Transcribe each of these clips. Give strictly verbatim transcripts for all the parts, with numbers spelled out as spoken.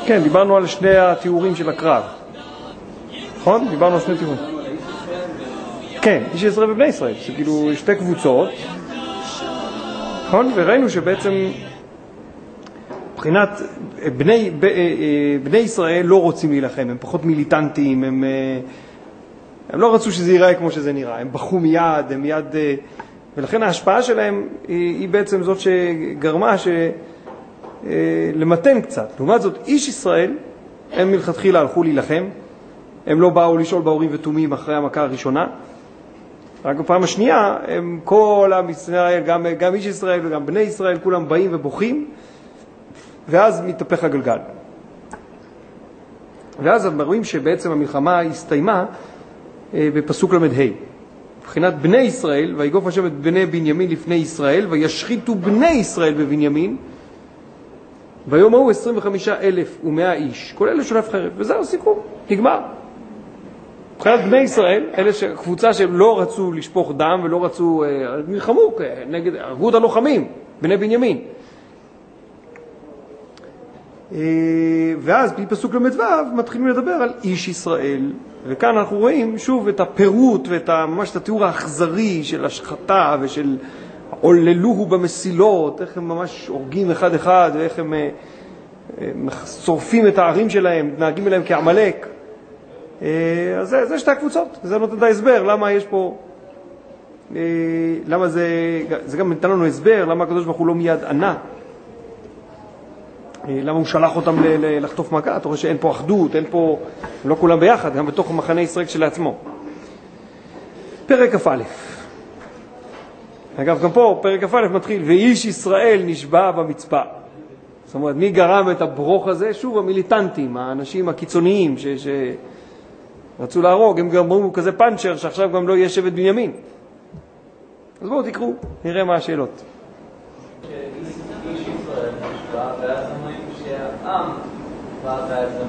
כן, דיברנו על שני התיאורים של הקרב. נכון? דיברנו על שני תיאורים. כן, איש ישראל ובני ישראל. זה כאילו שתי קבוצות. נכון? וראינו שבעצם מבחינת בני, בני ישראל לא רוצים להילחם, הם פחות מיליטנטיים, הם, הם לא רצו שזה ייראה כמו שזה נראה, הם בחו מיד, הם מיד, ולכן ההשפעה שלהם היא, היא בעצם זאת שגרמה ש... למתן קצת. לעומת זאת, איש ישראל, הם מלכתחילה הלכו להילחם, הם לא באו לשאול באורים ותומים אחרי המכה הראשונה, רק בפעם השנייה, הם כל עם ישראל, גם, גם איש ישראל וגם בני ישראל, כולם באים ובוכים, ואז מתהפך הגלגל. ואז אנחנו רואים שבעצם המלחמה הסתיימה בפסוק למד ה'. מבחינת בני ישראל, ויגוף השם את בני בנימין לפני ישראל, וישחיתו בני ישראל בבנימין, ביום ההוא עשרים וחמישה אלף ומאה איש, כל אלה שולף חרב, וזהו הסיכום, נגמר. מבחינת בני ישראל, אלה קבוצה שלא רצו לשפוך דם ולא רצו, נלחמו נגד, הרגו את הלוחמים, בני בנימין. ואז בפסוק למד ו' מתחילים לדבר על איש ישראל, וכאן אנחנו רואים שוב את הפירוט ואת ממש את התיאור האכזרי של השחתה ושל עוללוהו במסילות, איך הם ממש הורגים אחד אחד ואיך הם שורפים את הערים שלהם, נהגים אליהם כעמלק. אז זה, זה שתי הקבוצות, זה נותן את ההסבר למה יש פה, למה זה, זה גם נתן לנו הסבר למה הקדוש ברוך הוא לא מיד ענה, למה הוא שלח אותם לחטוף מכה. אתה רואה שאין פה אחדות, אין פה, לא כולם ביחד, גם בתוך מחנה ישראל שלעצמו. פרק כ"א. אגב, גם פה פרק כ"א מתחיל, ואיש ישראל נשבע במצפה. זאת אומרת, מי גרם את הברוך הזה? שוב, המיליטנטים, האנשים הקיצוניים ש... שרצו להרוג, הם גרמו כזה פנצ'ר שעכשיו גם לא יהיה שבט בנימין. אז בואו תקראו, נראה מה השאלות. איש ישראל נשבע, ואז אומרים שהעם בא בעצם.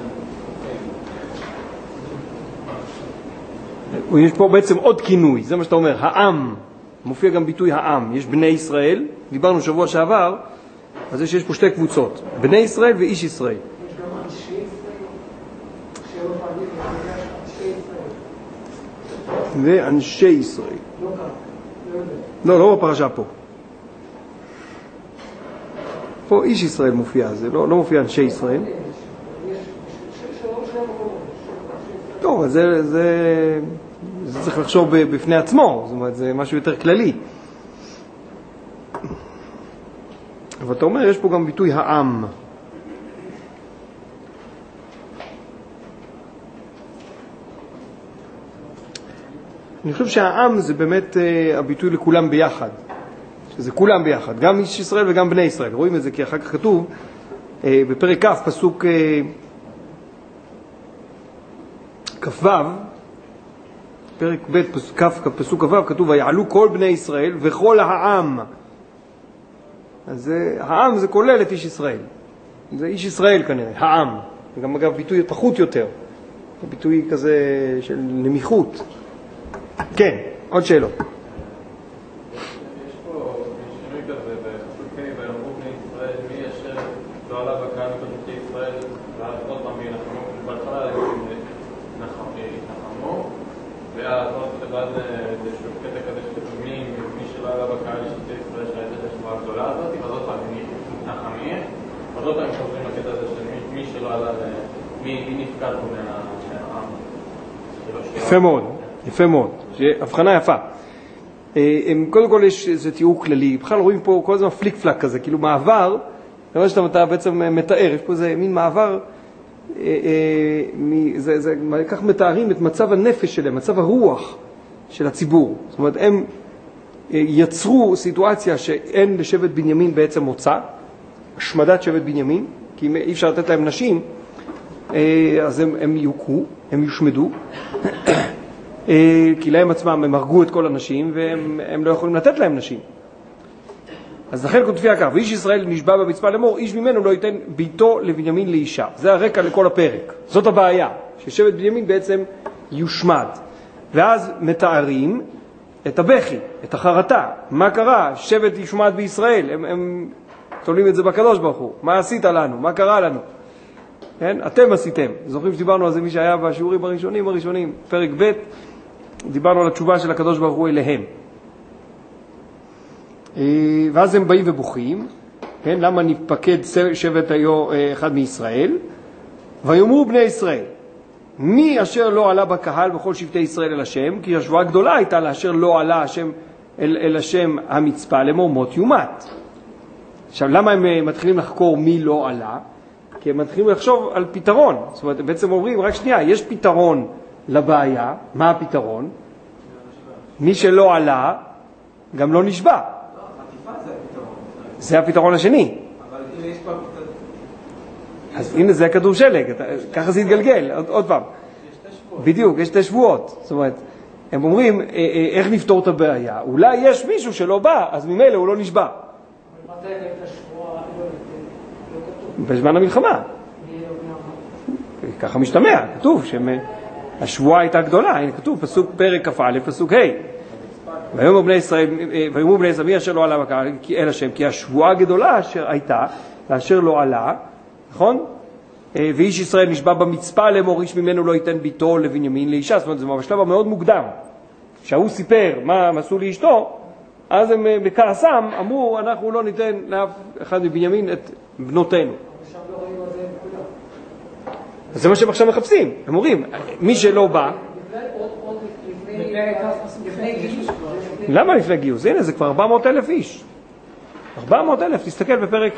יש פה בעצם עוד כינוי, זה מה שאתה אומר, העם. מופיע גם ביטוי העם. יש בני ישראל, דיברנו שבוע שעבר, אז יש פה שתי קבוצות, בני ישראל ואיש ישראל. יש גם אנשי ישראל, שלא פעמים, אנשי ישראל. ואנשי ישראל. לא כאן, לא יודע. לא, לא בפרשה פה. פה איש ישראל מופיע, זה לא, לא מופיע אנשי ישראל. טוב, אז זה, זה, זה צריך לחשוב בפני עצמו, זאת אומרת, זה משהו יותר כללי. אבל אתה אומר, יש פה גם ביטוי העם. אני חושב שהעם זה באמת uh, הביטוי לכולם ביחד. שזה כולם ביחד, גם איש ישראל וגם בני ישראל. רואים את זה כי אחר כך כתוב, uh, בפרק כ' פסוק uh, כ"ו, פרק ב' פסוק כ' פסוק כ"ו, כתוב, ויעלו כל בני ישראל וכל העם. אז העם זה כולל את איש ישראל. זה איש ישראל כנראה, העם. וגם אגב ביטוי פחות יותר. ביטוי כזה של נמיכות. כן, עוד שאלות. יש פה שינוי כזה בפסוקי ויאמרו בני ישראל מי אשר לא עלה בקהל מפסוקי ישראל ואז עוד פעם ינחמו, בהתחלה נחמו ואז עוד ואז איזשהו קטע כזה שכתוב מי שלא עלה בקהל מפסוקי ישראל שהייתה את השבועה הגדולה הזאת ואז עוד פעם נחמים ואז עוד פעם חוזרים לקטע הזה של מי שלא עלה מי נפקד פה מהעם. יפה מאוד, יפה מאוד, הבחנה יפה. קודם כל יש איזה תיאור כללי, בכלל רואים פה כל הזמן פליק פלק כזה, כאילו מעבר, זה מה שאתה בעצם מתאר, יש פה איזה מין מעבר, כך מתארים את מצב הנפש שלהם, מצב הרוח של הציבור. זאת אומרת, הם יצרו סיטואציה שאין לשבט בנימין בעצם מוצא, השמדת שבט בנימין, כי אי אפשר לתת להם נשים, אז הם, הם יוקו, הם יושמדו, כי להם עצמם הם הרגו את כל הנשים והם הם לא יכולים לתת להם נשים. אז לכן כותבי כך, ואיש ישראל נשבע במצפה לאמור, איש ממנו לא ייתן ביתו לבנימין לאישה. זה הרקע לכל הפרק. זאת הבעיה, ששבט בנימין בעצם יושמד. ואז מתארים את הבכי, את החרטה. מה קרה? שבט יושמד בישראל. הם, הם תולים את זה בקדוש ברוך הוא. מה עשית לנו? מה קרה לנו? כן? אתם עשיתם. זוכרים שדיברנו על זה מי שהיה בשיעורים הראשונים, הראשונים, פרק ב', דיברנו על התשובה של הקדוש ברוך הוא אליהם. ואז הם באים ובוכים, כן? למה נפקד שבט היו אחד מישראל? ויאמרו בני ישראל, מי אשר לא עלה בקהל בכל שבטי ישראל אל השם, כי השבועה הגדולה הייתה לאשר לא עלה השם אל, אל השם המצפה לאמור מות יומת. עכשיו, למה הם מתחילים לחקור מי לא עלה? כי הם מתחילים לחשוב על פתרון. זאת אומרת, בעצם אומרים, רק שנייה, יש פתרון לבעיה. מה הפתרון? מי שלא עלה, גם לא נשבע. לא, חטיפה זה הפתרון. זה הפתרון השני. אבל אם יש פה פתרון... אז הנה זה הכדור שלג, ככה זה יתגלגל, עוד, עוד פעם. בדיוק, יש שתי שבועות. זאת אומרת, הם אומרים, איך נפתור את הבעיה? אולי יש מישהו שלא בא, אז ממילא הוא לא נשבע. מתי את השבועה לא כתוב? בזמן המלחמה. ככה משתמע, כתוב שהשבועה הייתה גדולה, הנה כתוב, פסוק פרק כ"א, פסוק ה' ויאמרו בני ישראל, ויאמרו בני ישראל, מי אשר לא עלה בקהל אל השם, כי השבועה הגדולה אשר הייתה, ואשר לא עלה, נכון? ואיש ישראל נשבע במצפה לאמור איש ממנו לא ייתן ביתו לבנימין לאישה. זאת אומרת, זה בשלב המאוד מוקדם. כשהוא סיפר מה עשו לאשתו, אז הם בכעסם אמרו, אנחנו לא ניתן לאף אחד מבנימין את בנותינו. עכשיו לא רואים על זה נקודה. אז זה מה שהם עכשיו מחפשים. הם אומרים, מי שלא בא... לפני גיוס. למה לפני גיוס? הנה, זה כבר ארבע מאות אלף איש. ארבע מאות אלף, תסתכל בפרק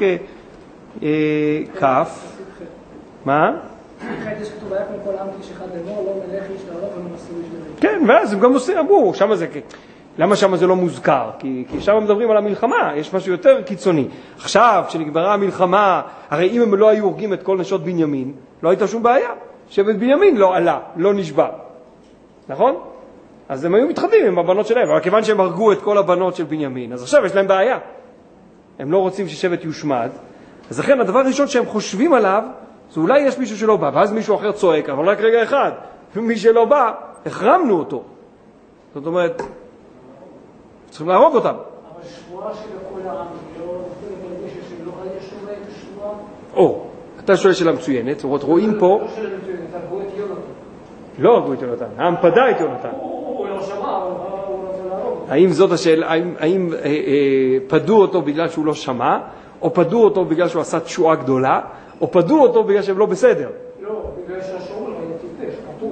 כף. מה? אחרי זה שכתוב, היה כמו כל עם איש אחד לאמור, לא מלך איש לעולם ומנסו איש לבית. כן, ואז הם גם עושים, אמרו, שמה זה... למה שם זה לא מוזכר? כי, כי שם מדברים על המלחמה, יש משהו יותר קיצוני. עכשיו, כשנגמרה המלחמה, הרי אם הם לא היו הורגים את כל נשות בנימין, לא הייתה שום בעיה. שבט בנימין לא עלה, לא נשבע. נכון? אז הם היו מתחתנים עם הבנות שלהם, אבל כיוון שהם הרגו את כל הבנות של בנימין, אז עכשיו יש להם בעיה. הם לא רוצים ששבט יושמד. אז לכן, הדבר הראשון שהם חושבים עליו, זה אולי יש מישהו שלא בא, ואז מישהו אחר צועק, אבל רק רגע אחד. מי שלא בא, החרמנו אותו. זאת אומרת, צריכים להרוג אותם. אבל שבועה שבכל העם, לא ברגע שלא היה שומע את השבועה? או, אתה שואל שאלה מצוינת, זאת אומרת, רואים פה... לא שאלה מצוינת, הרגו את יונתן. לא הרגו את יונתן, העם פדה את יונתן. הוא לא שמע, אבל הוא רוצה להרוג. האם זאת השאלה, האם, האם אה, אה, פדו אותו בגלל שהוא לא שמע, או פדו אותו בגלל שהוא עשה תשועה גדולה, או פדו אותו בגלל שהם לא בסדר? לא, בגלל שהשאול היה טיפש, כתוב.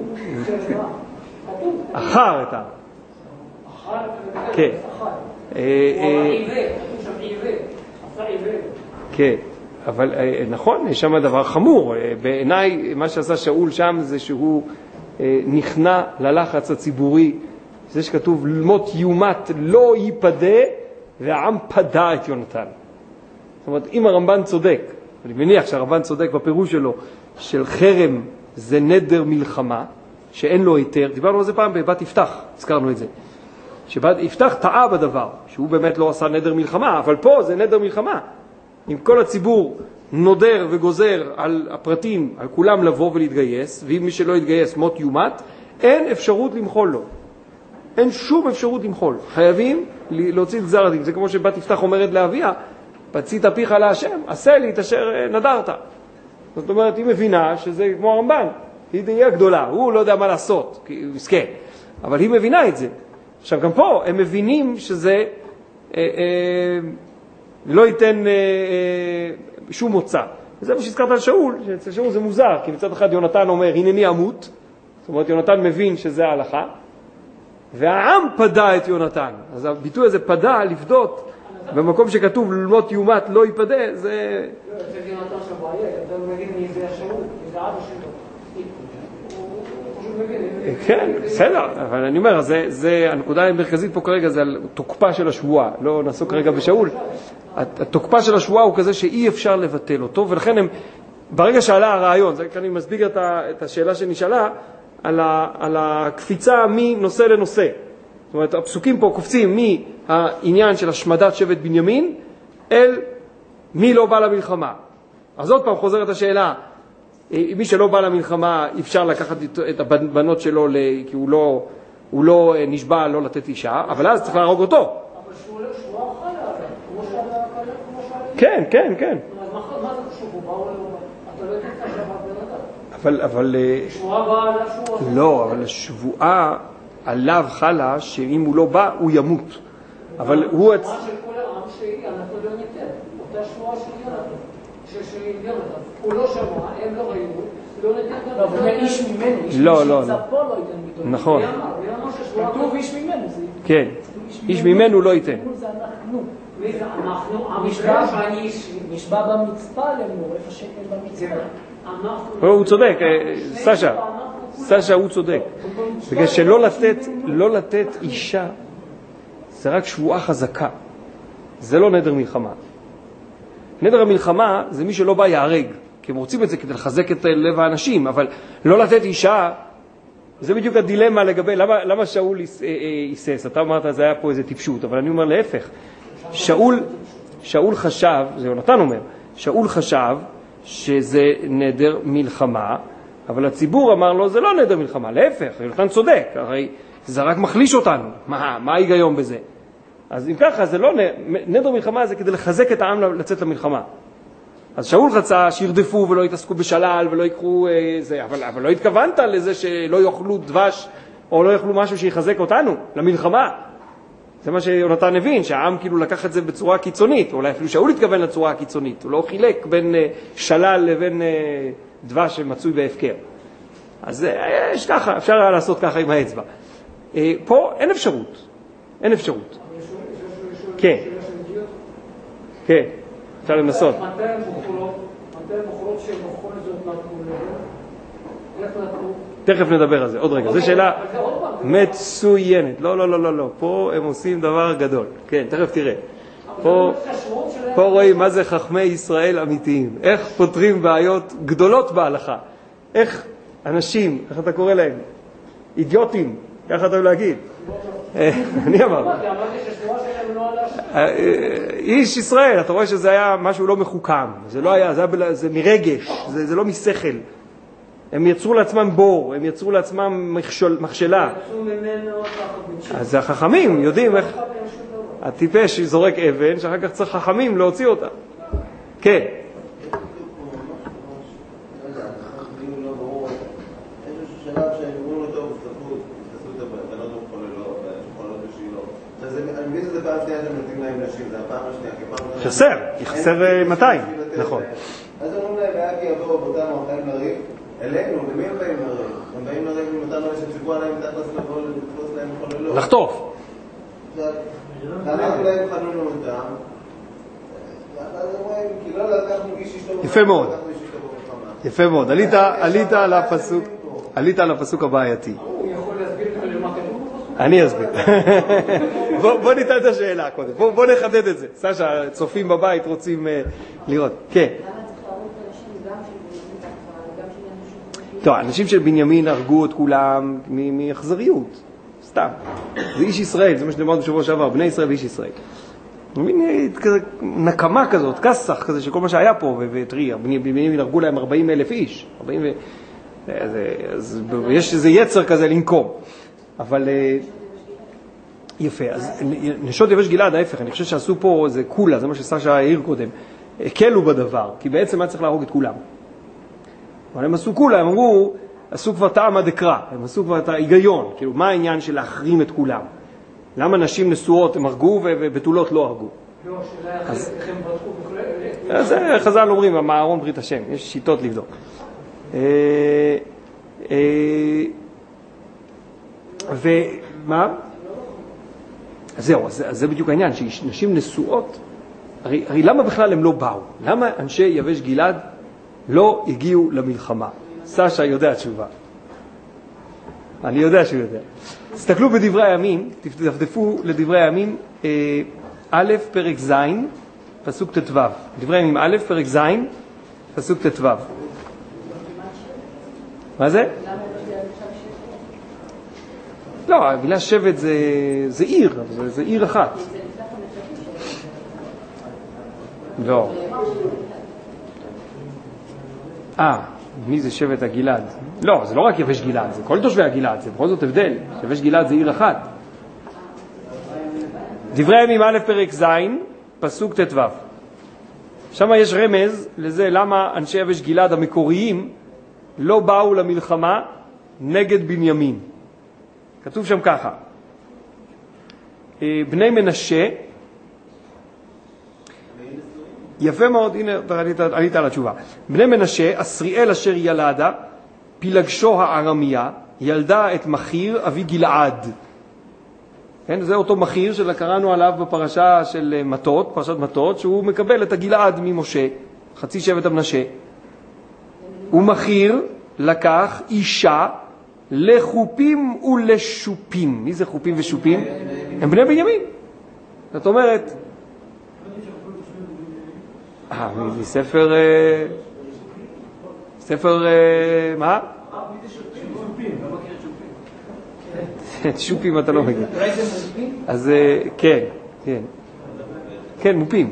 כתוב. אחר את העם. אחר, כן. אחר. אה, הוא אמר אה, עיוור, כתוב שם עיוור. עשה עיוור. כן, אבל אה, נכון, יש שם דבר חמור. אה, בעיניי, מה שעשה שאול שם זה שהוא אה, נכנע ללחץ הציבורי. זה שכתוב, מות יומת לא ייפדה, והעם פדה את יונתן. זאת אומרת, אם הרמב"ן צודק, אני מניח שהרמב"ן צודק בפירוש שלו, של חרם זה נדר מלחמה, שאין לו היתר. דיברנו על זה פעם בבת יפתח, הזכרנו את זה. שבת יפתח טעה בדבר, שהוא באמת לא עשה נדר מלחמה, אבל פה זה נדר מלחמה. אם כל הציבור נודר וגוזר על הפרטים, על כולם לבוא ולהתגייס, ואם מי שלא יתגייס מות יומת, אין אפשרות למחול לו. אין שום אפשרות למחול. חייבים להוציא את גזר הדין. זה כמו שבת יפתח אומרת לאביה, פצית פיך להשם, עשה לי את אשר נדרת. זאת אומרת, היא מבינה שזה כמו הרמב"ן, היא תהיה גדולה, הוא לא יודע מה לעשות, כי הוא מסכן. אבל היא מבינה את זה. עכשיו, גם פה הם מבינים שזה אה, אה, לא ייתן אה, אה, שום מוצא. וזה מה שהזכרת על שאול, שאצל שאול זה מוזר, כי מצד אחד יונתן אומר, הנני אמות, זאת אומרת, יונתן מבין שזה ההלכה, והעם פדה את יונתן. אז הביטוי הזה פדה, לפדות, במקום שכתוב ללמות יומת לא ייפדה, זה... לא, אצל יונתן שבעיה, אתה לא מבין מי זה השאול, מי זה אבא שלו. כן, בסדר, אבל אני אומר, זה, זה, הנקודה המרכזית פה כרגע זה על תוקפה של השבועה, לא נעסוק כרגע בשאול. התוקפה של השבועה הוא כזה שאי אפשר לבטל אותו, ולכן הם, ברגע שעלה הרעיון, זה כאן אני מסביג את, את השאלה שנשאלה, על, ה, על הקפיצה מנושא לנושא. זאת אומרת, הפסוקים פה קופצים מהעניין של השמדת שבט בנימין, אל מי לא בא למלחמה. אז עוד פעם חוזרת השאלה, מי שלא בא למלחמה אפשר לקחת את הבנות שלו, כי הוא לא, הוא לא נשבע לא לתת אישה, אבל אז צריך להרוג אותו. אבל שהוא לא אכל עליו, כמו שעלה, כמו שעלה. כן, כן, כן. אז מה זה חשוב? הוא באו לו, אתה לא יודעת את השבת בנות? אבל, אבל... שבועה באה עליו שהוא... לא, אבל השבועה עליו חלה שאם הוא לא בא, הוא ימות. אבל הוא... השבועה של כל העם שאנחנו לא ניתן. אותה שבועה של יונתן. של יונתן. הוא לא שמע, הם לא ראינו, לא ניתן גם... לא, אבל איש ממנו, איש לא, לא, שנמצא לא. פה לא ייתן ביטוי. נכון. כתוב איש ממנו, זה... כן, איש ממנו לא ייתן. זה אנחנו. מי זה אנחנו? נשבע המקרה שאני אישי. נשבע במצפה למור, איפה שאין במצפה. לא, הוא צודק, סשה, סשה הוא צודק. בגלל שלא לתת, לא לתת אישה, זה רק שבועה חזקה. זה לא נדר מלחמה. נדר המלחמה זה מי שלא בא יהרג, כי הם רוצים את זה כדי לחזק את לב האנשים, אבל לא לתת אישה, זה בדיוק הדילמה לגבי, למה, למה שאול היסס? אתה אמרת, זה היה פה איזה טיפשות, אבל אני אומר להפך. שאול, שאול חשב, זה יונתן אומר, שאול חשב שזה נדר מלחמה, אבל הציבור אמר לו, זה לא נדר מלחמה, להפך, יונתן צודק, הרי זה רק מחליש אותנו, מה, מה ההיגיון בזה? אז אם ככה, זה לא נדר מלחמה, זה כדי לחזק את העם לצאת למלחמה. אז שאול רצה שירדפו ולא יתעסקו בשלל ולא יקחו אה, זה, אבל, אבל לא התכוונת לזה שלא יאכלו דבש או לא יאכלו משהו שיחזק אותנו למלחמה. זה מה שיונתן הבין, שהעם כאילו לקח את זה בצורה קיצונית, אולי אפילו שאול התכוון לצורה הקיצונית, הוא לא חילק בין אה, שלל לבין אה, דבש שמצוי בהפקר. אז אה, יש ככה, אפשר היה לעשות ככה עם האצבע. אה, פה אין אפשרות, אין אפשרות. כן, כן. אפשר לנסות. מתי הם בוחרות? מתי הם בוחרות שהם בוחרות זאת נתנו לב? איך נתנו? תכף נדבר על זה, עוד רגע. זו שאלה מצוינת. לא, לא, לא, לא, לא. פה הם עושים דבר גדול. כן, תכף תראה. פה, פה רואים מה זה חכמי ישראל אמיתיים. איך פותרים בעיות גדולות בהלכה. איך אנשים, איך אתה קורא להם? אידיוטים, ככה אתה להגיד. אני אמרתי. איש ישראל, אתה רואה שזה היה משהו לא מחוכם, זה לא היה, זה, היה, זה מרגש, זה, זה לא משכל. הם יצרו לעצמם בור, הם יצרו לעצמם מכשול, מכשלה. אז החכמים יודעים איך... הטיפש זורק אבן, שאחר כך צריך חכמים להוציא אותה. כן. חסר, היא חסר מאתיים, נכון. אז אומרים להם, היה כי יבואו אותנו החיים לריב, אלינו, למי הם באים לריב? הם באים לריב עם אותנו שציפו עליהם תכלס לבוא לתפוס להם חוללות. לחטוף. אנחנו להם חנונו אותם, ואז אומרים, כי לא לקחנו איש אשתו בחמה. יפה מאוד. יפה מאוד. עלית על הפסוק, עלית על הפסוק הבעייתי. הוא יכול להסביר לך למה כתוב? אני אסביר. בוא ניתן את השאלה קודם. בוא נחדד את זה. סשה, צופים בבית רוצים לראות. כן. טוב, אנשים של בנימין הרגו את כולם מאכזריות. סתם. זה איש ישראל, זה מה שדיברנו בשבוע שעבר, בני ישראל ואיש ישראל. מין נקמה כזאת, כסח כזה, שכל מה שהיה פה, ותראי, בנימין הרגו להם ארבעים אלף איש. יש איזה יצר כזה לנקום. אבל יפה, אז נשות יבש גלעד, ההפך, אני חושב שעשו פה איזה קולה, זה מה שסשה העיר קודם, הקלו בדבר, כי בעצם היה צריך להרוג את כולם. אבל הם עשו קולה, הם אמרו, עשו כבר טעם הדקרא, הם עשו כבר את ההיגיון, כאילו מה העניין של להחרים את כולם? למה נשים נשואות הם הרגו ובתולות לא הרגו? לא, שאלה אחרת, איך הם בדקו בכלל? אז חז"ל אומרים, המארון ברית השם, יש שיטות לבדוק. ומה? זהו, אז זה בדיוק העניין, שנשים נשואות, הרי, הרי למה בכלל הם לא באו? למה אנשי יבש גלעד לא הגיעו למלחמה? סשה יודע תשובה. אני יודע שהוא יודע. תסתכלו בדברי הימים, תדפדפו לדברי הימים, א' פרק ז', פסוק תתו. דברי הימים א' פרק ז', פסוק תתו. מה זה? לא, המילה שבט זה, זה עיר, זה, זה עיר אחת. לא. אה, מי זה שבט הגלעד? לא, זה לא רק יבש גלעד, זה כל תושבי הגלעד, זה בכל זאת הבדל. יבש גלעד זה עיר אחת. דברי הימים א' פרק ז', פסוק תתו. שם יש רמז לזה למה אנשי יבש גלעד המקוריים לא באו למלחמה נגד בנימין. כתוב שם ככה, בני מנשה, יפה מאוד, הנה עלית, עלית על התשובה. בני מנשה, אסריאל אשר ילדה, פילגשו הארמיה, ילדה את מחיר אבי גלעד. כן, זה אותו מחיר שקראנו עליו בפרשה של מטות, פרשת מטות, שהוא מקבל את הגלעד ממשה, חצי שבט המנשה. ומחיר לקח אישה לחופים ולשופים. מי זה חופים ושופים? הם בני בנימין. זאת אומרת, אה, מספר, ספר, מה? שופים אתה לא מגיע. אז כן, כן. כן, מופים.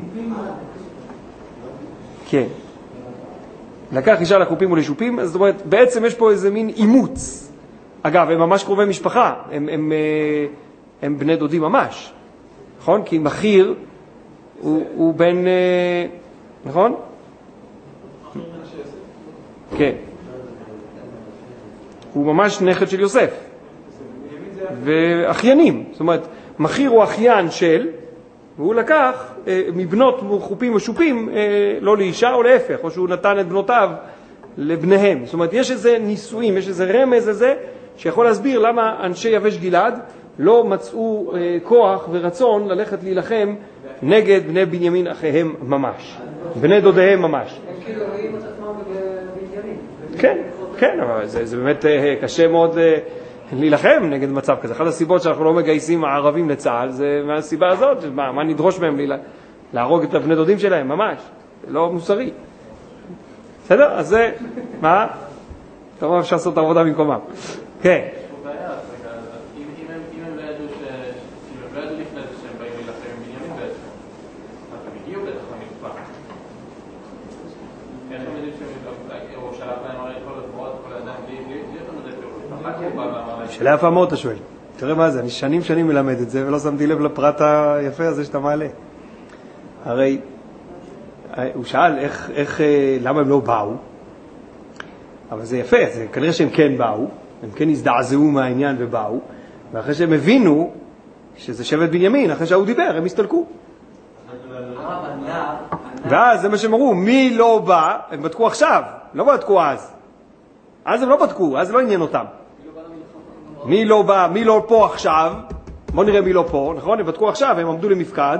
כן. לקח אישה לחופים ולשופים, זאת אומרת, בעצם יש פה איזה מין אימוץ. אגב, הם ממש קרובי משפחה, הם, הם, הם בני דודים ממש. נכון? כי מחיר הוא, הוא בן, נכון? כן. הוא ממש נכד של יוסף. ואחיינים. זאת אומרת, מחיר הוא אחיין של, והוא לקח אה, מבנות חופים ושופים, אה, לא לאישה או להפך, או שהוא נתן את בנותיו לבניהם. זאת אומרת, יש איזה ניסויים, יש איזה רמז איזה, שיכול להסביר למה אנשי יבש גלעד לא מצאו אה, כוח ורצון ללכת להילחם נגד בני בנימין אחיהם ממש, בני דודיהם ממש. הם כאילו רואים את עצמם בבנימין. כן, כן, אבל זה, זה באמת אה, קשה מאוד אה, להילחם נגד מצב כזה. אחת הסיבות שאנחנו לא מגייסים הערבים לצה"ל, זה מהסיבה הזאת, מה, מה נדרוש מהם לה, להרוג את הבני דודים שלהם, ממש, זה לא מוסרי. בסדר? אז זה, מה? כמובן אפשר לעשות את העבודה במקומם. כן. שאלה יפה מאוד אתה שואל. תראה מה זה, אני שנים שנים מלמד את זה ולא שמתי לב לפרט היפה הזה שאתה מעלה. הרי הוא שאל איך, איך, למה הם לא באו, אבל זה יפה, זה כנראה שהם כן באו, הם כן הזדעזעו מהעניין ובאו, ואחרי שהם הבינו שזה שבט בנימין, אחרי שהוא דיבר, הם הסתלקו. ואז זה מה שהם אמרו, מי לא בא, הם בדקו עכשיו, לא בדקו אז. אז הם לא בדקו, אז לא עניין אותם. מי לא בא, מי לא פה עכשיו, בוא נראה מי לא פה, נכון? הם בדקו עכשיו, הם עמדו למפקד.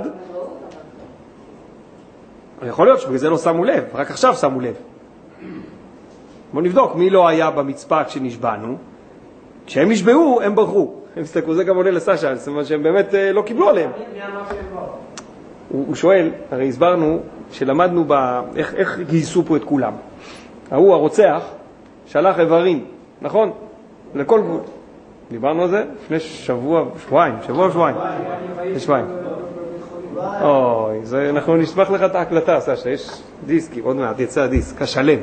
יכול להיות שבגלל זה לא שמו לב, רק עכשיו שמו לב. בוא נבדוק מי לא היה במצפה כשנשבענו. כשהם נשבעו, הם ברחו. הם הסתכלו, זה גם עולה לסשה, זאת אומרת שהם באמת לא קיבלו עליהם. הוא שואל, הרי הסברנו שלמדנו ב... איך, איך גייסו פה את כולם. ההוא הרוצח שלח איברים, נכון? לכל גבול. דיברנו על זה לפני שבוע, שבועיים, שבוע שבועיים. שבועיים. אוי, זה, אנחנו נשמח לך את ההקלטה, סשה, יש דיסקים, עוד מעט יצא הדיסק, השלם.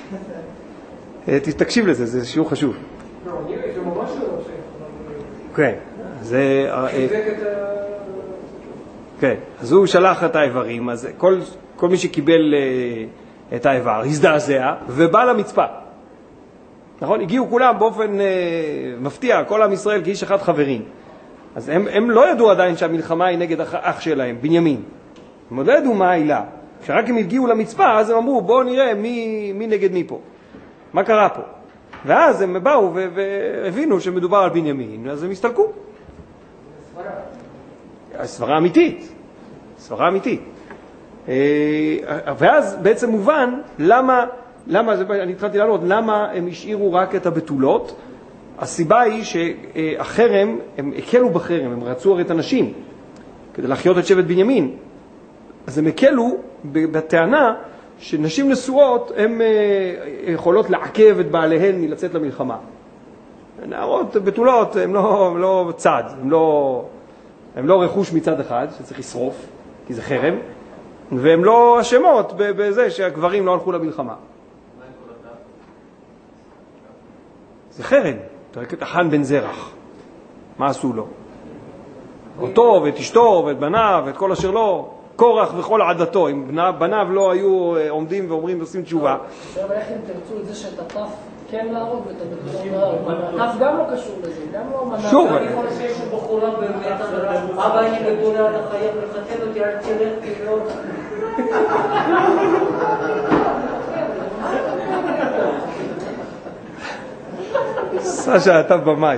תקשיב לזה, זה שיעור חשוב. לא, זה ממש לא כן, זה... כן, אז הוא שלח את האיברים, אז כל, כל מי שקיבל את האיבר הזדעזע ובא למצפה. נכון? הגיעו כולם באופן אה, מפתיע, כל עם ישראל כאיש אחד חברים. אז הם, הם לא ידעו עדיין שהמלחמה היא נגד אח, אח שלהם, בנימין. הם עוד לא ידעו מה העילה. כשרק הם הגיעו למצפה, אז הם אמרו, בואו נראה מי, מי נגד מי פה. מה קרה פה? ואז הם באו והבינו שמדובר על בנימין, אז הם הסתלקו. סברה. סברה אמיתית. סברה אמיתית. ואז בעצם מובן למה... למה, אני התחלתי לענות, למה הם השאירו רק את הבתולות? הסיבה היא שהחרם, הם הקלו בחרם, הם רצו הרי את הנשים, כדי להחיות את שבט בנימין. אז הם הקלו בטענה שנשים נשואות הן יכולות לעכב את בעליהן מלצאת למלחמה. נערות בתולות הן לא, הם לא צד, הן לא, הם לא רכוש מצד אחד שצריך לשרוף, כי זה חרם, והן לא אשמות בזה שהגברים לא הלכו למלחמה. זה חרם, תראה את החן בן זרח, מה עשו לו? אותו ואת אשתו ואת בניו ואת כל אשר לו, קורח וכל עדתו, אם בניו לא היו עומדים ואומרים ועושים תשובה. עכשיו איך אם תרצו את זה שאת הטף כן להרוג ואת הבחורה לא, הטף גם לא קשור לזה, גם לא מנע. שוב. אני יכול שיש בחורה באמת, אבא אני בגולה, אתה חייב לחתן אותי, אל תלך כאילו. סשה, אתה במאי.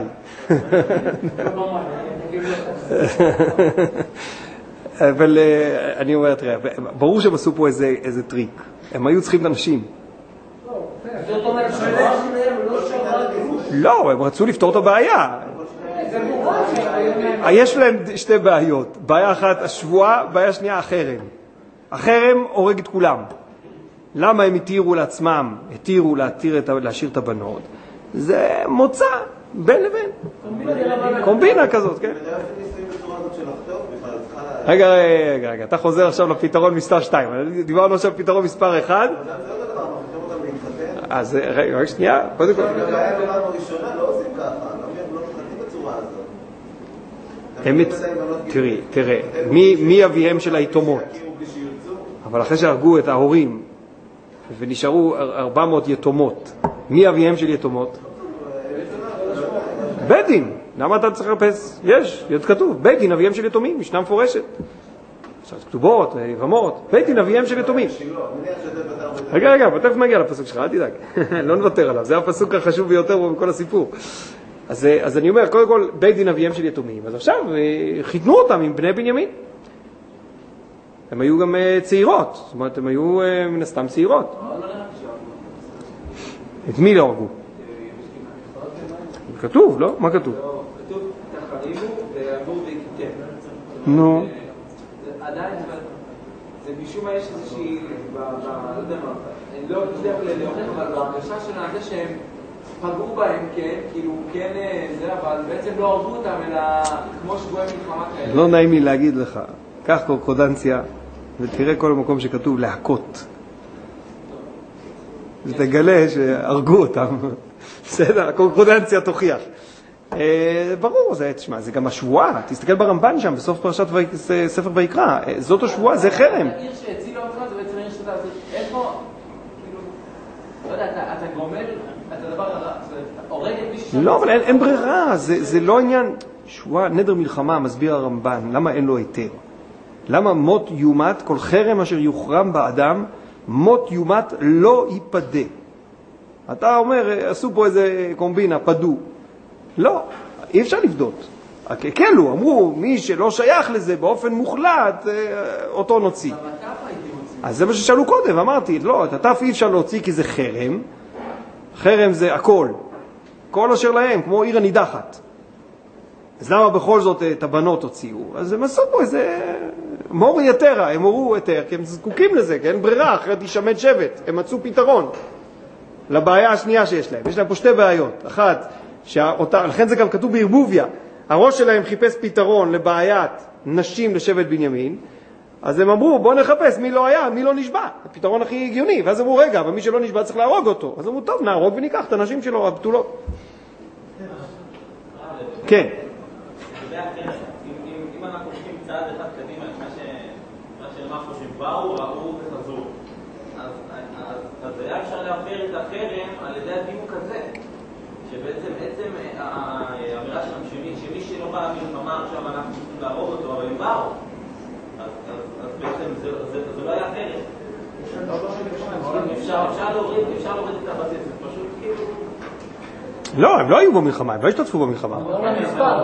אבל אני אומר, תראה, ברור שהם עשו פה איזה טריק. הם היו צריכים את אנשים. זאת אומרת שלהם לא שווה גרוש. לא, הם רצו לפתור את הבעיה. יש להם שתי בעיות. בעיה אחת, השבועה, בעיה שנייה, החרם. החרם הורג את כולם. למה הם התירו לעצמם, התירו להשאיר את הבנות? זה מוצא בין לבין. קומבינה כזאת, כן? רגע, רגע, רגע, אתה חוזר עכשיו לפתרון מספר שתיים. דיברנו עכשיו לפתרון מספר אחד. אז רגע, רק שנייה, קודם כל. בגלל בעולם הראשונה לא עושים ככה, לא מתחתנים בצורה הזאת. תראי, תראה, מי אביהם של היתומות? אבל אחרי שהרגו את ההורים ונשארו ארבע מאות יתומות, מי אביהם של יתומות? בית דין. למה אתה צריך לחפש? יש, יש כתוב, בית דין אביהם של יתומים, משנה מפורשת. עכשיו, כתובות, יבמות, בית דין אביהם של יתומים. רגע, רגע, תכף נגיע לפסוק שלך, אל תדאג. לא נוותר עליו, זה הפסוק החשוב ביותר בכל הסיפור. אז, אז אני אומר, קודם כל, בית דין אביהם של יתומים. אז עכשיו, חיתנו אותם עם בני בנימין. הם היו גם צעירות, זאת אומרת, הם היו מן הסתם צעירות. את מי לא הרגו? כתוב, לא? מה כתוב? כתוב, תחרימו ועבור ויקטם. נו. עדיין, זה משום מה יש איזושהי, לא יודע מה, אני לא יודע להוכיח, אבל בהרגשה שלנו זה שהם פגעו בהם, כן, כאילו, כן זה, אבל בעצם לא הרגו אותם, אלא כמו שבועי מלחמה כאלה. לא נעים לי להגיד לך, קח קורקודנציה ותראה כל המקום שכתוב להכות. ותגלה שהרגו אותם. בסדר, הקורקודנציה תוכיח. ברור, זה, תשמע, זה גם השבועה. תסתכל ברמב"ן שם, בסוף פרשת ספר ויקרא. זאת השבועה, זה חרם. העיר שהצילה אותך זה בעצם העיר שאתה... איפה, כאילו, לא יודע, אתה גומל, אתה דבר הרע, אתה הורג את מישהו... לא, אבל אין ברירה, זה לא עניין... שבועה, נדר מלחמה, מסביר הרמב"ן, למה אין לו היתר? למה מות יומת, כל חרם אשר יוחרם באדם, מות יומת לא ייפדה. אתה אומר, עשו פה איזה קומבינה, פדו. לא, אי אפשר לבדות. הקלו, אמרו, מי שלא שייך לזה באופן מוחלט, אותו נוציא. אז זה מה ששאלו קודם, אמרתי, לא, את הטף אי אפשר להוציא כי זה חרם. חרם זה הכל. כל אשר להם, כמו עיר הנידחת. אז למה בכל זאת את הבנות הוציאו? אז הם עשו פה איזה מור יתרה, הם הורו יותר, כי הם זקוקים לזה, כי אין ברירה, אחרת ישמד שבט. הם מצאו פתרון לבעיה השנייה שיש להם. יש להם פה שתי בעיות. אחת, שאותה, לכן זה גם כתוב בערבוביה, הראש שלהם חיפש פתרון לבעיית נשים לשבט בנימין, אז הם אמרו, בוא נחפש מי לא היה, מי לא נשבע. הפתרון הכי הגיוני. ואז אמרו, רגע, אבל מי שלא נשבע צריך להרוג אותו. אז אמרו, טוב, נהרוג וניקח את הנשים שלו, הבתולות. כן. אם אנחנו חושבים צעד אחד קדימה, מה שאנחנו שבאו, ראו וחזרו, אז היה אפשר להפר את החרם על ידי הדיוק הזה, שבעצם עצם האמירה שלנו, שמי שלא בא במלחמה עכשיו אנחנו צריכים להרוג אותו, אבל הם באו, אז בעצם זה לא היה חרם. אפשר להוריד את הבסיס, זה פשוט כאילו... לא, הם לא היו במלחמה, הם לא השתתפו במלחמה. זאת אומרת,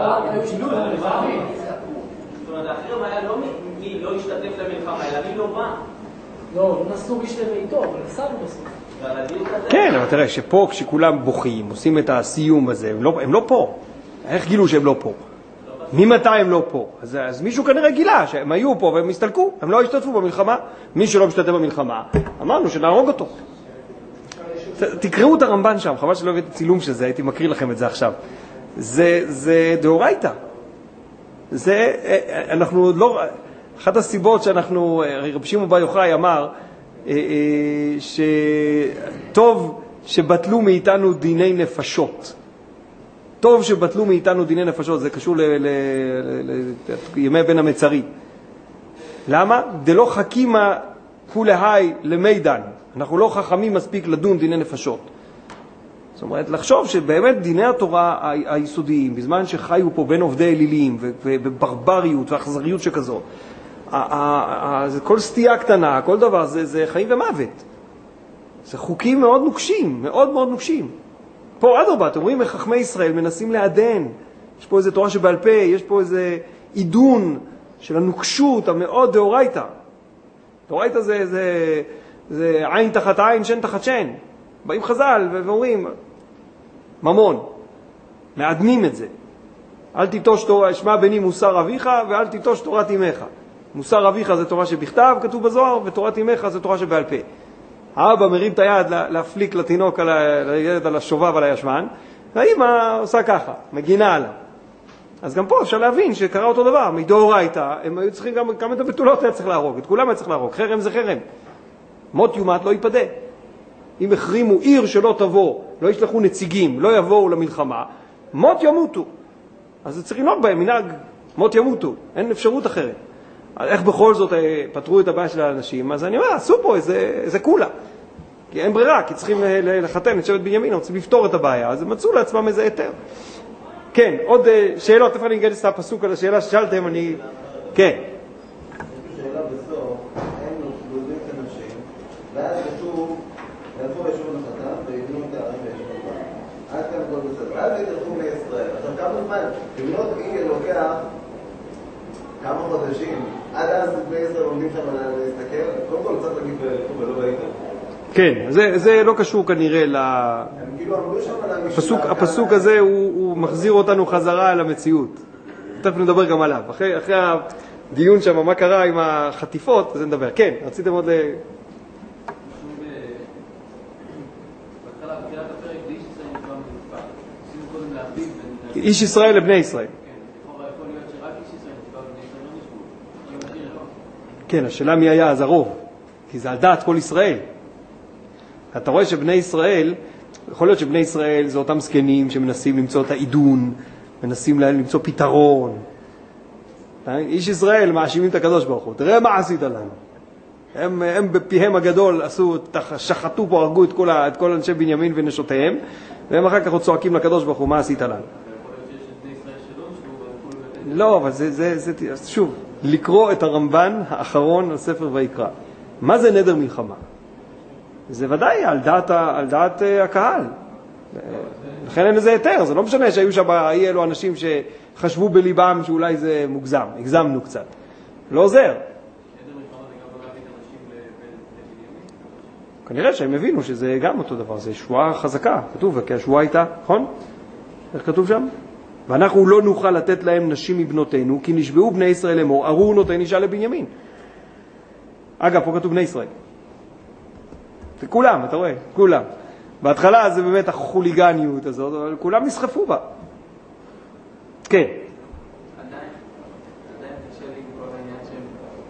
האחרם היה לא מי לא השתתף למלחמה, אלא מי לא בא. לא, לא נסו בשתי ביתו, אבל נסענו בסוף. כן, אבל תראה, שפה כשכולם בוכים, עושים את הסיום הזה, הם לא פה. איך גילו שהם לא פה? ממתי הם לא פה? אז מישהו כנראה גילה שהם היו פה והם הסתלקו, הם לא השתתפו במלחמה. מי שלא משתתף במלחמה, אמרנו שנהרוג אותו. תקראו את הרמב"ן שם, חבל שלא הבאתי צילום של זה, הייתי מקריא לכם את זה עכשיו. זה, זה דאורייתא. זה, אנחנו לא, אחת הסיבות שאנחנו, רבי שמעון בר יוחאי אמר, שטוב שבטלו מאיתנו דיני נפשות. טוב שבטלו מאיתנו דיני נפשות, זה קשור לימי בין המצרים. למה? דלא חכימה כולהי למידן. אנחנו לא חכמים מספיק לדון דיני נפשות. זאת אומרת, לחשוב שבאמת דיני התורה היסודיים, בזמן שחיו פה בין עובדי אלילים ובברבריות ואכזריות שכזאת, כל סטייה קטנה, כל דבר, זה, זה חיים ומוות. זה חוקים מאוד נוקשים, מאוד מאוד נוקשים. פה אדרבה, אתם רואים איך חכמי ישראל מנסים לעדן. יש פה איזו תורה שבעל פה, יש פה איזה עידון של הנוקשות המאוד דאורייתא. דאורייתא זה, זה, זה עין תחת עין, שן תחת שן. באים חז"ל ואומרים, ממון, מעדנים את זה. אל תיטוש תורה, שמע בני מוסר אביך ואל תיטוש תורת אמך. מוסר אביך זה תורה שבכתב, כתוב בזוהר, ותורת אמך זה תורה שבעל פה. האבא מרים את היד להפליק לתינוק על, לילד על השובב על הישמן, והאמא עושה ככה, מגינה עליו. אז גם פה אפשר להבין שקרה אותו דבר, מדאורייתא, הם היו צריכים גם, גם את הבתולות היה צריך להרוג, את כולם היה צריך להרוג, חרם זה חרם. מות יומת לא ייפדה. אם החרימו עיר שלא תבוא, לא ישלחו נציגים, לא יבואו למלחמה, מות ימותו. אז זה צריך לנהוג בהם, מנהג, מות ימותו, אין אפשרות אחרת. איך בכל זאת פתרו את הבעיה של האנשים? אז אני אומר, עשו פה איזה, איזה כולה. כי אין ברירה, כי צריכים לחתן את שבט בנימין, רוצים לפתור את הבעיה, אז הם מצאו לעצמם איזה היתר. כן, עוד שאלות, איפה אני אגדס את הפסוק על השאלה ששאלתם, אני... כן. שאלה בסוף, הם גוזלים את הנשים, ואז כתוב, ילכו וישבו לחתן, ויבנו את הערים וישבו אותם. עד כאן כל בסדר. ואז יתרחו בני ישראל. עכשיו כמה זמן, לבנות עיר לוקח כמה חודשים, עד אז בני ישראל עומדים שם להסתכל, קודם כל צריך להגיד וילכו ולא ראיתם. כן, זה, זה לא קשור כנראה ל... הם כאילו עמדו שם על המשנה. הפסוק, הפסוק הזה הוא, הוא מחזיר אותנו חזרה אל המציאות. תכף נדבר גם עליו. אחרי, אחרי הדיון שם, מה קרה עם החטיפות, אז נדבר. כן, רציתם עוד ל... איש ישראל לבני ישראל. כן, השאלה מי היה אז הרוב, כי זה על דעת כל ישראל. אתה רואה שבני ישראל, יכול להיות שבני ישראל זה אותם זקנים שמנסים למצוא את העידון, מנסים למצוא פתרון. איש ישראל מאשימים את הקדוש ברוך הוא, תראה מה עשית לנו. הם, הם בפיהם הגדול עשו, שחטו פה, הרגו את כל, את כל אנשי בנימין ונשותיהם, והם אחר כך עוד צועקים לקדוש ברוך הוא, מה עשית לנו? לא, אבל זה, זה, זה, זה, שוב, לקרוא את הרמב"ן האחרון על ספר ויקרא. מה זה נדר מלחמה? זה ודאי על דעת, על דעת הקהל. לכן אין לזה היתר, זה לא משנה שהיו שם אי אלו אנשים שחשבו בליבם שאולי זה מוגזם, הגזמנו קצת. לא עוזר. כנראה שהם הבינו שזה גם אותו דבר, זה שבועה חזקה, כתוב, כי השבועה הייתה, נכון? איך כתוב שם? ואנחנו לא נוכל לתת להם נשים מבנותינו, כי נשבעו בני ישראל לאמור, ארור נותן אישה לבנימין. אגב, פה כתוב בני ישראל. זה כולם, אתה רואה, כולם. בהתחלה זה באמת החוליגניות הזאת, אבל כולם נסחפו בה. כן. עדיין, עדיין קשה לי כל העניין שהם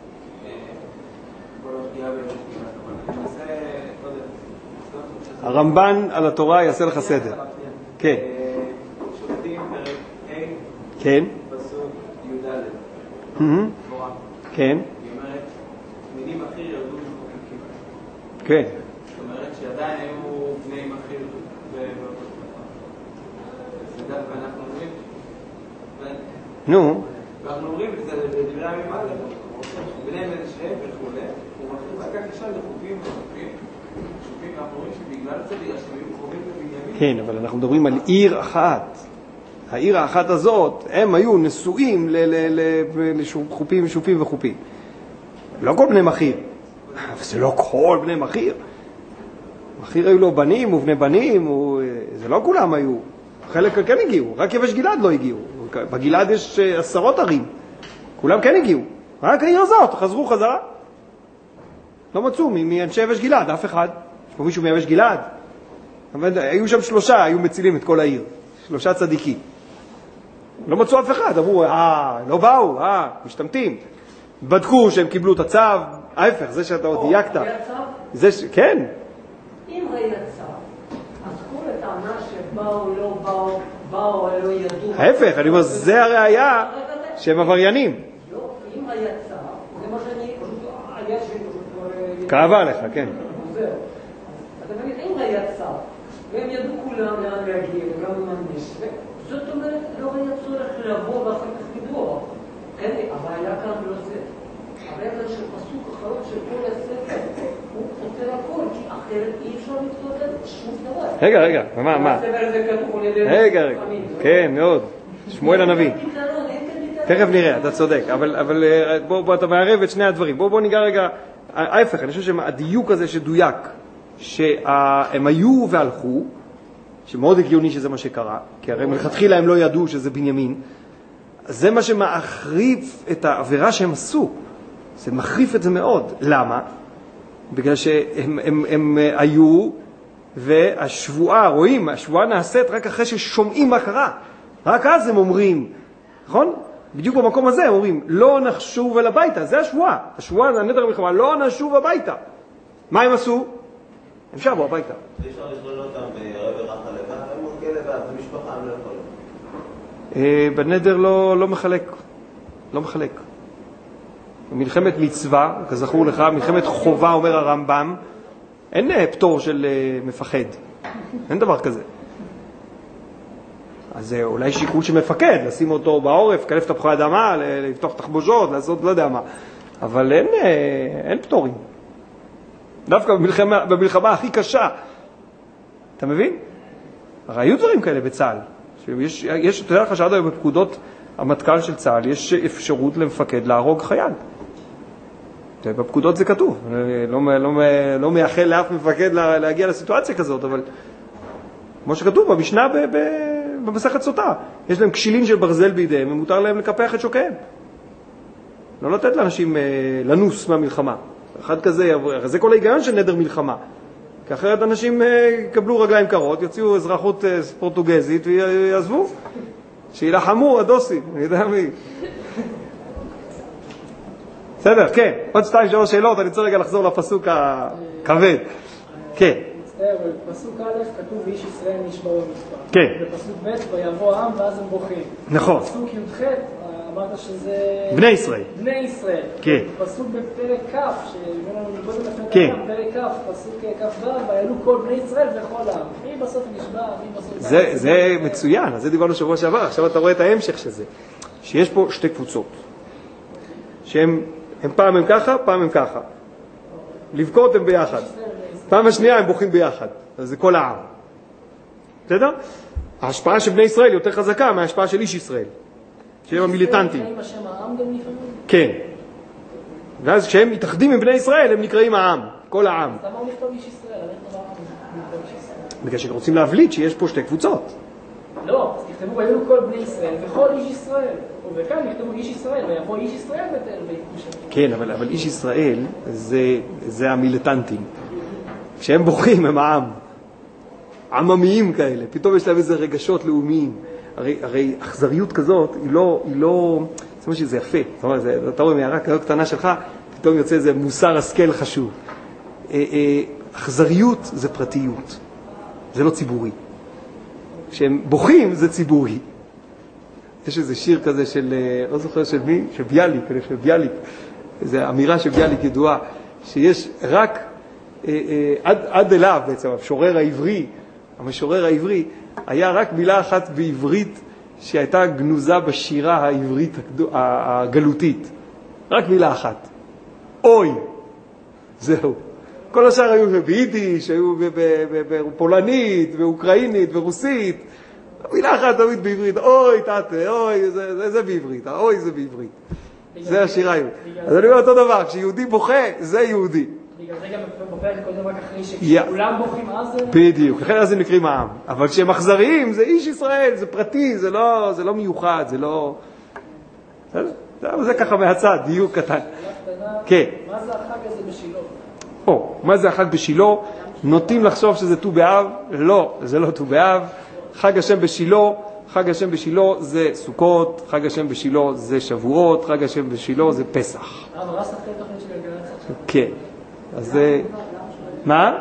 כל הפגיעה במשפט, אבל אני מנסה, לא יודע, הרמב"ן על התורה יעשה לך סדר. כן. שופטים פרק ה' כן. פסוק י"ד. תורה. כן. היא אומרת, מינים אחיר ירדו מחוקקים. כן. זאת אומרת שעדיין היו בני מחיר ובאותו תקופה. זה דף ואנחנו אומרים, נו. ואנחנו אומרים, זה בדברי הימים האלה, בני מנשה וכו', הוא מחיר רק אישה לחופים וחופים, שופים, אנחנו אומרים שבגלל זה בגלל שהם היו קרובים לבנימין. כן, אבל אנחנו מדברים על עיר אחת. העיר האחת הזאת, הם היו נשואים לחופים, שופים וחופים. לא כל בני מחיר. אבל זה לא כל בני מחיר. מחיר היו לו בנים ובני בנים, הוא... זה לא כולם היו. חלק כן הגיעו, רק יבש גלעד לא הגיעו. בגלעד יש עשרות ערים. כולם כן הגיעו. רק העיר הזאת, חזרו חזרה. לא מצאו מאנשי יבש גלעד, אף אחד. יש פה מישהו מיבש גלעד. אבל היו שם שלושה, היו מצילים את כל העיר. שלושה צדיקים. לא מצאו אף אחד, אמרו, אה, לא באו, אה, משתמטים. בדקו שהם קיבלו את הצו, ההפך, זה שאתה עוד דייקת. זה ש... כן. אם היה צו, אז כל הטענה שבאו, לא באו, באו, לא ידעו. ההפך, אני אומר, זה הראיה שהם עבריינים. לא, אם היה צו, זה מה שאני כאבה לך, כן. זהו. אתה מבין, אין ראיית צו, והם ידעו כולם לאן להגיע, וגם עם הנשק, זאת אומרת, לא היה צורך לבוא ואחר כך לדבור. כן, הבעיה כאן לא זה. הבעיה כאן של פסוק אחרון של כל הספר, הוא חותר הכל, כי אחרת אי אפשר להתמודד שום דבר. רגע, רגע, מה, מה? הספר הזה כתוב על ידי... רגע, רגע, כן, מאוד. שמואל הנביא. תכף נראה, אתה צודק, אבל, אבל בוא, בוא, אתה מערב את שני הדברים. בוא, בוא ניגע רגע, ההפך, אני חושב שהדיוק הזה שדויק, שהם היו והלכו, שמאוד הגיוני שזה מה שקרה, כי הרי מלכתחילה הם לא ידעו שזה בנימין, זה מה שמחריף את העבירה שהם עשו. זה מחריף את זה מאוד. למה? בגלל שהם הם, הם היו, והשבועה, רואים, השבועה נעשית רק אחרי ששומעים מה קרה. רק אז הם אומרים, נכון? בדיוק במקום הזה הם אומרים, לא נשוב אל הביתה, זה השבועה. השבועה זה הנדר המלחמה, לא נשוב הביתה. מה הם עשו? הם שבו הביתה. אי אפשר לשלול אותם ברב ורחה לבד, הם מורגל לבד, זה משפחה, הם לא יכולים. בנדר לא, לא מחלק, לא מחלק. מלחמת מצווה, כזכור לך, מלחמת חובה, אומר הרמב"ם, אין פטור של מפחד, אין דבר כזה. אז זה אולי שיקול של מפקד, לשים אותו בעורף, כלף תפוחי אדמה, לפתוח תחבושות, לעשות לא יודע מה. אבל אין, אין פטורים. דווקא במלחמה, במלחמה הכי קשה. אתה מבין? הרי היו דברים כאלה בצה"ל. שיש, יש, אתה יודע לך שעד היום בפקודות המטכ"ל של צה"ל, יש אפשרות למפקד להרוג חייל. בפקודות זה כתוב. לא, לא, לא מייחל לאף מפקד להגיע לסיטואציה כזאת, אבל כמו שכתוב במשנה ב, ב, במסכת סוטה, יש להם כשילים של ברזל בידיהם, ומותר להם לקפח את שוקיהם. לא לתת לאנשים לנוס מהמלחמה. אחד כזה, זה כל ההיגיון של נדר מלחמה. כי אחרת אנשים יקבלו רגליים קרות, יוציאו אזרחות פורטוגזית ויעזבו. שילחמו, הדוסי, אני יודע מי. בסדר, כן. עוד שתיים, שלוש שאלות, אני רוצה רגע לחזור לפסוק הכבד. כן. מצטער, בפסוק א' כתוב איש ישראל נשבע במספר. כן. בפסוק ב' ויבוא העם ואז הם בוכים. נכון. בפסוק י"ח אמרת שזה... בני ישראל. בני ישראל. כן. פסוק בפרק כ', שבאנו נקודם לפני כן. כמה, פרק כ', פסוק כ' ו', ויעלו כל בני ישראל וכל העם. מי בסוף נשבע, מי בסוף... זה, זה מצוין, אז זה דיברנו שבוע שעבר, עכשיו אתה רואה את ההמשך של זה. שיש פה שתי קבוצות. שהם הם פעם הם ככה, פעם הם ככה. לבכות הם ביחד. פעם השנייה הם בוכים ביחד. אז זה כל העם. בסדר? ההשפעה של בני ישראל יותר חזקה מההשפעה של איש ישראל. שהם המיליטנטים. נקראים השם העם גם לפעמים? כן. ואז כשהם מתאחדים עם בני ישראל, הם נקראים העם. כל העם. אז למה הוא לכתוב איש ישראל? הלך דבר העם לכתוב איש ישראל. בגלל שרוצים להבליט שיש פה שתי קבוצות. לא, אז תכתבו ויהיו כל בני ישראל וכל איש ישראל. וכאן נכתבו איש ישראל ויבוא איש ישראל בתל ויקדוש. כן, אבל, אבל איש ישראל זה, זה המיליטנטים. כשהם בוכים הם העם. עממיים כאלה. פתאום יש להם איזה רגשות לאומיים. הרי, הרי אכזריות כזאת היא לא, היא לא, זאת אומרת שזה יפה. זאת אומרת, זה, אתה רואה מהערה כזאת קטנה שלך, פתאום יוצא איזה מוסר השכל חשוב. אכזריות זה פרטיות. זה לא ציבורי. כשהם בוכים זה ציבורי. יש איזה שיר כזה של, לא זוכר של מי, של ביאליק, של ביאליק. איזו אמירה של ביאליק ידועה, שיש רק, אה, אה, עד, עד אליו בעצם, המשורר העברי, המשורר העברי, היה רק מילה אחת בעברית שהייתה גנוזה בשירה העברית הגלותית. רק מילה אחת. אוי. זהו. כל השאר היו ביידיש, היו בפולנית, ואוקראינית, ורוסית. מילה אחת תמיד בעברית. אוי, תתה, אוי, זה, זה, זה בעברית. אוי, זה בעברית. זה השירה העברית. אז אני אומר אותו דבר, כשיהודי בוכה, זה יהודי. בגלל זה גם בפרק קודם רק אחרי שכולם בוכים אז זה... בדיוק, לכן אז הם נקראים העם. אבל כשהם אכזריים, זה איש ישראל, זה פרטי, זה לא, זה לא מיוחד, זה לא... זה ככה מהצד, דיוק קטן. כן. מה זה החג הזה בשילה? או, מה זה החג בשילה? נוטים לחשוב שזה ט"ו באב, לא, זה לא ט"ו באב. חג השם בשילה, חג השם בשילה זה סוכות, חג השם בשילה זה שבועות, חג השם בשילה זה פסח. אבל רס אחרי תוכנית של גלגלצ עכשיו. כן. אז זה... מה?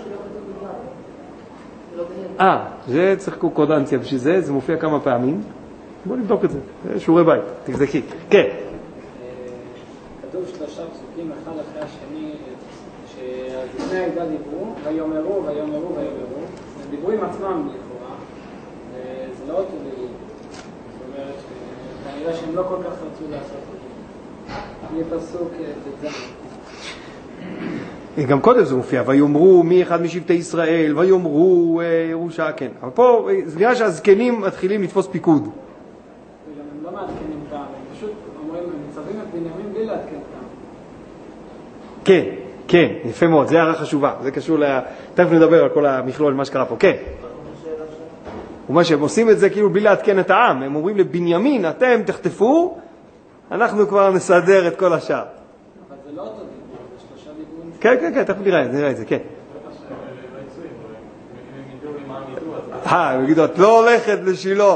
אה, זה צריך קורדנציה בשביל זה, זה מופיע כמה פעמים. בוא נבדוק את זה, זה שיעורי בית, תבדקי. כן. כתוב שלושה פסוקים אחד אחרי השני לפני העידה דיברו, ויאמרו, ויאמרו, ויאמרו. הם דיברו עם עצמם לכאורה, וזה לא אותו דיבור. זאת אומרת, כנראה שהם לא כל כך רצו לעשות את זה. מפסוק תז. גם קודם זה מופיע, ויאמרו מי אחד משבטי ישראל, ויאמרו ירושה, כן. אבל פה זה נראה שהזקנים מתחילים לתפוס פיקוד. וגם הם לא מעדכנים טעם, הם פשוט אומרים, הם מצווים את בנימין בלי לעדכן טעם. כן, כן, יפה מאוד, זה הערה חשובה. זה קשור ל... תכף נדבר על כל המכלול, מה שקרה פה. כן. ומה שהם עושים את זה כאילו בלי לעדכן את העם. הם אומרים לבנימין, אתם תחטפו, אנחנו כבר נסדר את כל השאר. אבל זה לא אותו דיבור, זה שלושה דיבורים. כן, כן, כן, תכף נראה, נראה את זה, כן. אה, הם יגידו, את לא הולכת לשילה.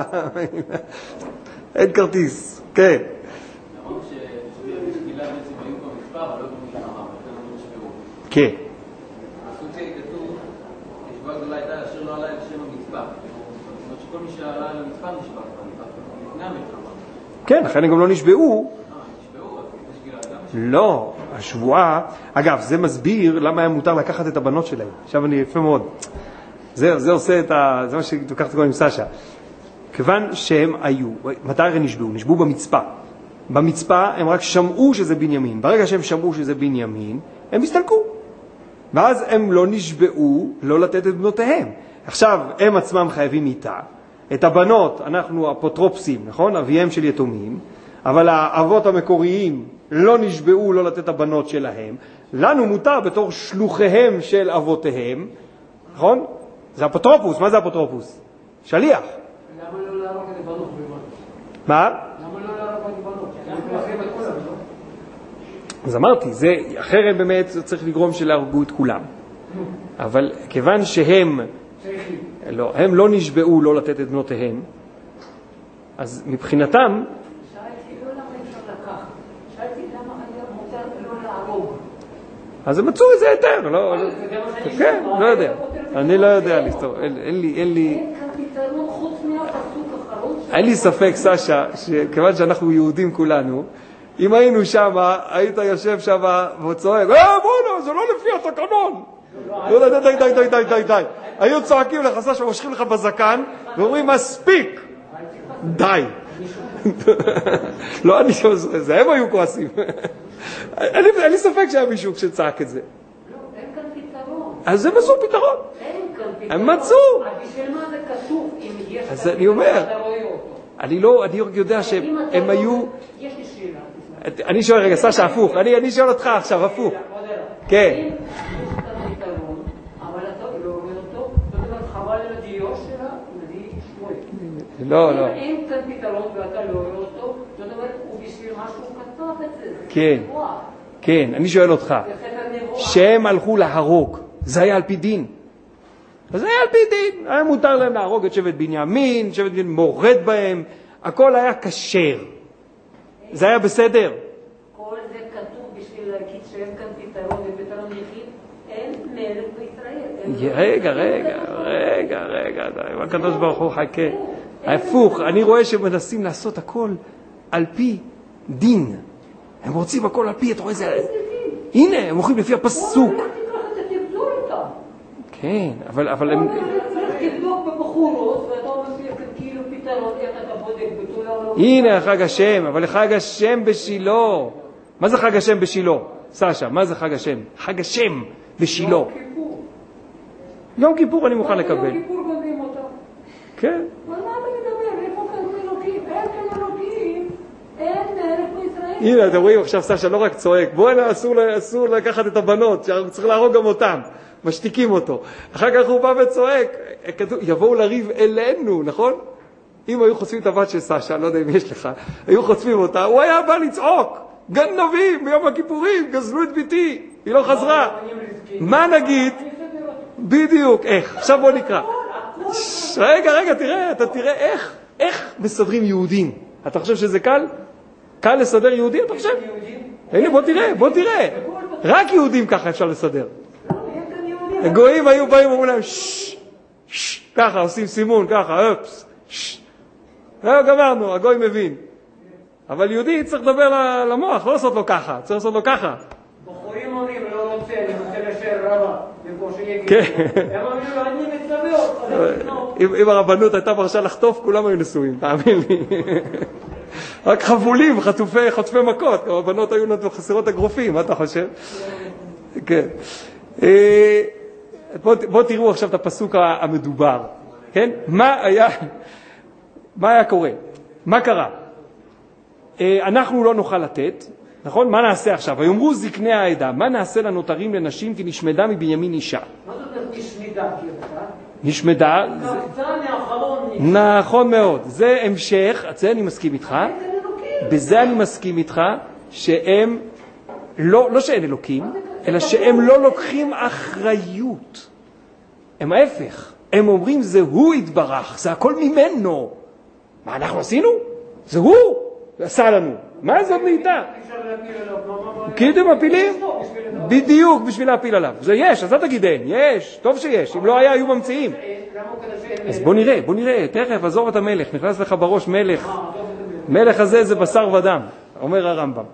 אין כרטיס, כן. אמרו שבשגילה בעצם היו כבר מספר, אבל לא כמו שאמר, וכן אמרו שפרו. כן. הסוג שכתוב, ישבה גדולה הייתה אשר לא עלה אל שם המצפה. זאת אומרת שכל מי שעלה אל המצפה נשבע, לפני המלחמה. כן, לכן הם גם לא נשבעו. אה, נשבעו, אז בשגילה גם לא, השבועה, אגב, זה מסביר למה היה מותר לקחת את הבנות שלהם. עכשיו אני יפה מאוד. זה, זה עושה את ה... זה מה שלקחת כל עם סשה. כיוון שהם היו, מתי הם נשבעו? נשבעו במצפה. במצפה הם רק שמעו שזה בנימין. ברגע שהם שמעו שזה בנימין, הם הסתלקו. ואז הם לא נשבעו לא לתת את בנותיהם. עכשיו, הם עצמם חייבים איתה. את הבנות אנחנו אפוטרופסים, נכון? אביהם של יתומים. אבל האבות המקוריים לא נשבעו לא לתת את הבנות שלהם. לנו מותר בתור שלוחיהם של אבותיהם, נכון? זה אפוטרופוס. מה זה אפוטרופוס? שליח. למה לא להרוג את הבנות בבנות? מה? למה לא להרוג את הבנות? אנחנו עושים את כולם, לא? אז אמרתי, זה, אחרת באמת צריך לגרום שלהרגו את כולם. אבל כיוון שהם, לא, הם לא נשבעו לא לתת את בנותיהם, אז מבחינתם, שאלתי לא למה אפשר לקחת, שאלתי למה היה מותר לא להרוג. אז הם מצאו איזה היתר, לא, כן, לא יודע. אני לא יודע לסתור, אין לי, אין לי, אין כאן פתרון חוץ מהפסוק האחרון. אין לי ספק, סשה, שכיוון שאנחנו יהודים כולנו, אם היינו שם, היית יושב שם וצועק, אה, בואו, זה לא לפי התקנון. די, די, די, די, די, די, די. היו צועקים לך, סשה, ומושכים לך בזקן, ואומרים, מספיק. די. לא, אני חושב, זה הם היו כועסים. אין לי ספק שהיה מישהו כשצעק את זה. לא, אין כאן פתרון. אז זה מצאו פתרון. אין כאן פתרון. הם מצאו. בשביל מה זה כתוב אם יש... אז אני אומר, אתה רואה אותו. אני לא, אני יודע שהם היו... יש לי שאלה. אני שואל, רגע, סשה, הפוך. אני שואל אותך עכשיו, הפוך. כן. אם יש כאן פתרון, אבל אתה לא רואה אותו, זאת אומרת, חבל על הדיו שלה, נביא שמואל. לא, לא. אם אין כאן פתרון ואתה לא רואה אותו, זאת אומרת, הוא בשביל משהו כתב את זה. כן. כן, אני שואל אותך. שהם הלכו להרוג, זה היה על פי דין. זה היה על פי דין. היה מותר להם להרוג את שבט בנימין, שבט בנימין מורד בהם, הכל היה כשר. זה היה בסדר. כל זה כתוב בשביל להגיד שאין כאן פתרון ופתרון יחיד, אין מלך בישראל. רגע, רגע, רגע, רגע, די, הקדוש ברוך הוא חכה. הפוך, אני רואה שמנסים לעשות הכל על פי דין. הם רוצים הכל על פי, אתה רואה זה... הנה, הם הולכים לפי הפסוק. כן, אבל... אבל הם... תבדוק בבחורות, ואתה אומר כאילו פתרון, איך אתה בודק בתולה או לא... הנה חג השם, אבל חג השם בשילה. מה זה חג השם בשילה? סשה, מה זה חג השם? חג השם בשילה. יום כיפור. יום כיפור אני מוכן לקבל. יום כיפור גובים אותה. כן. אבל מה אתה מדבר? איפה כאן אלוקים? אין כאן אלוקים. אין מלך בישראל. הנה, אתם רואים עכשיו סשה לא רק צועק. בואי, אסור, אסור לקחת את הבנות, צריך להרוג גם אותם. משתיקים אותו. אחר כך הוא בא וצועק, יבואו לריב אלינו, נכון? אם היו חושפים את הבת של סשה, לא יודע אם יש לך, היו חושפים אותה, הוא היה בא לצעוק, גנבים ביום הכיפורים, גזלו את ביתי, היא לא חזרה. מה נגיד? בדיוק, איך? עכשיו בוא נקרא. רגע, רגע, תראה, אתה תראה איך, איך מסדרים יהודים. אתה חושב שזה קל? קל לסדר יהודים, אתה חושב? הנה, בוא תראה, בוא תראה. רק יהודים ככה אפשר לסדר. הגויים היו באים ואומרים להם שש, שש, ככה עושים סימון, ככה, אופס, שש. לא גמרנו, הגוי מבין. אבל יהודי צריך לדבר למוח, לא לעשות לו ככה, צריך לעשות לו ככה. בחורים אומרים, לא רוצה, אני רוצה לשבת הרב, במקום שיגידו, כן. הם אמרו לו, אני מצווה אותך. אם הרבנות הייתה מרשה לחטוף, כולם היו נשואים, תאמין לי. רק חבולים, חטופי, חטפי מכות, הרבנות היו חסרות אגרופים, מה אתה חושב? כן. בואו תראו עכשיו את הפסוק המדובר, כן? מה היה, מה היה קורה? מה קרה? אנחנו לא נוכל לתת, נכון? מה נעשה עכשיו? ויאמרו זקני העדה, מה נעשה לנותרים לנשים כי נשמדה מבנימין אישה? מה זאת אומרת נשמדה? נשמדה? קפצה מאחרון. נכון מאוד. זה המשך, זה אני מסכים איתך. בזה אני מסכים איתך שהם, לא, לא שאין אלוקים, אלא שהם לא לוקחים אחריות. הם ההפך. הם אומרים זה הוא יתברך, זה הכל ממנו. מה אנחנו עשינו? זה הוא עשה לנו. מה זאת מאיתה? כי אתם מפילים? בדיוק בשביל להפיל עליו. זה יש, אז לא תגיד אין. יש, טוב שיש. אם לא היה, היו ממציאים. אז בוא נראה, בוא נראה. תכף, עזוב את המלך. נכנס לך בראש מלך. מלך הזה זה בשר ודם, אומר הרמב"ם.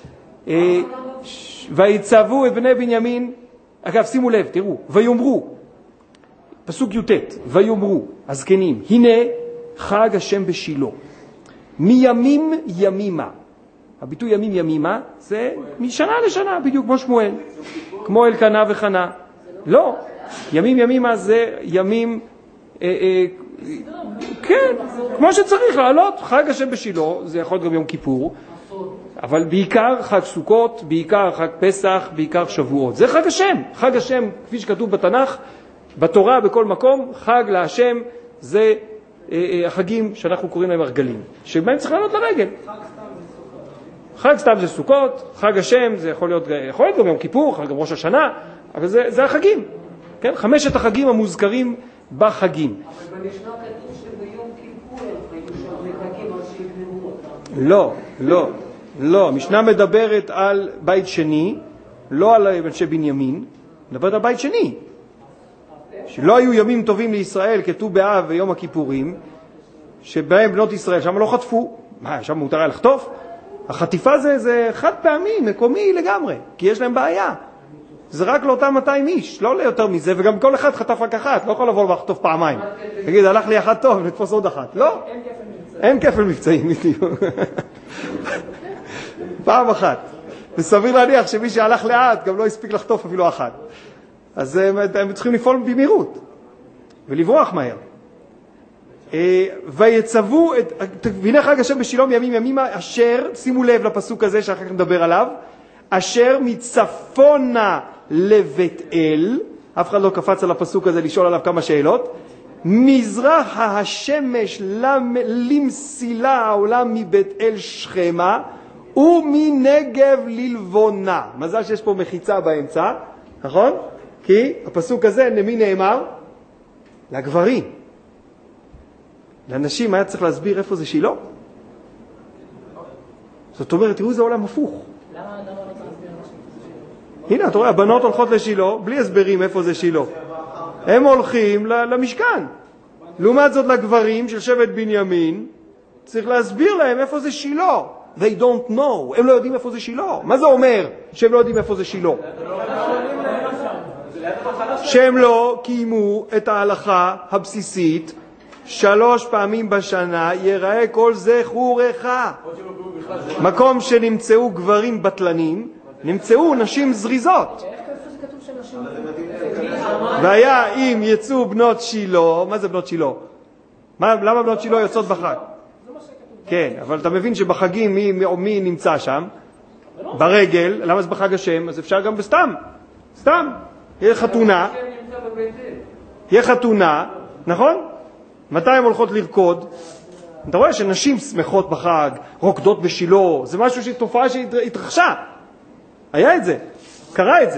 ויצוו את בני בנימין, אגב, שימו לב, תראו, ויאמרו, פסוק י"ט, ויאמרו, הזקנים, הנה חג השם בשילה, מימים ימימה. הביטוי ימים ימימה זה משנה לשנה, בדיוק כמו שמואל, כמו אלקנה וחנה. לא, ימים ימימה זה ימים, אה, אה, כן, כמו שצריך לעלות, חג השם בשילה, זה יכול להיות גם יום כיפור, אבל בעיקר חג סוכות, בעיקר חג פסח, בעיקר שבועות. זה חג השם, חג השם, כפי שכתוב בתנ"ך, בתורה, בכל מקום, חג להשם, זה החגים שאנחנו קוראים להם הרגלים, שבהם צריך לעלות לרגל. חג סתם זה סוכות, חג השם זה יכול להיות, יכול להיות גם יום כיפור, חג גם ראש השנה, אבל זה, זה החגים, כן? חמשת החגים המוזכרים בחגים. אבל במשנה כתוב שביום כיפור היו שם מחכים על שיגמרו אותם. לא, לא, לא. המשנה מדברת על בית שני, לא על אנשי בנימין, מדברת על בית שני. שלא היו ימים טובים לישראל כתוב באב ויום הכיפורים, שבהם בנות ישראל שם לא חטפו. מה, שם מותר היה לחטוף? החטיפה זה, זה חד פעמי, מקומי לגמרי, כי יש להם בעיה. זה רק לאותם מאתיים איש, לא ליותר מזה, וגם כל אחד חטף רק אחת, לא יכול לבוא ולחטוף פעמיים. תגיד, הלך לי אחת טוב, נתפוס עוד אחת. לא, אין כפל מבצעים. פעם אחת. וסביר להניח שמי שהלך לאט גם לא הספיק לחטוף אפילו אחת. אז הם צריכים לפעול במהירות ולברוח מהר. ויצוו את, והנה חג השם בשילה מימים ימימה, אשר, שימו לב לפסוק הזה שאחר כך נדבר עליו, אשר מצפונה לבית אל, אף אחד לא קפץ על הפסוק הזה לשאול עליו כמה שאלות, מזרח השמש למסילה העולם מבית אל שכמה, ומנגב ללבונה. מזל שיש פה מחיצה באמצע, נכון? כי הפסוק הזה למי נאמר? לגברים. לאנשים היה צריך להסביר איפה זה שילה. זאת אומרת, תראו, זה עולם הפוך. למה למה לא צריך להסביר משהו? הנה, אתה רואה, הבנות הולכות לשילה, בלי הסברים איפה זה שילה. הם הולכים למשכן. לעומת זאת לגברים של שבט בנימין, צריך להסביר להם איפה זה שילה. They don't know. הם לא יודעים איפה זה שילה. מה זה אומר שהם לא יודעים איפה זה שילה? שהם לא קיימו את ההלכה הבסיסית, שלוש פעמים בשנה יראה כל זכורך. מקום שנמצאו גברים בטלנים, נמצאו נשים זריזות. והיה אם יצאו בנות שילה, מה זה בנות שילה? למה בנות שילה יוצאות בחג? כן, אבל אתה מבין שבחגים מי, מי, מי נמצא שם? ברגל, למה זה בחג השם? אז אפשר גם בסתם, סתם. יהיה חתונה, יהיה חתונה, נכון? מתי הן הולכות לרקוד? אתה רואה שנשים שמחות בחג, רוקדות בשילה, זה משהו שתופעה שהתרחשה. היה את זה, קרה את זה.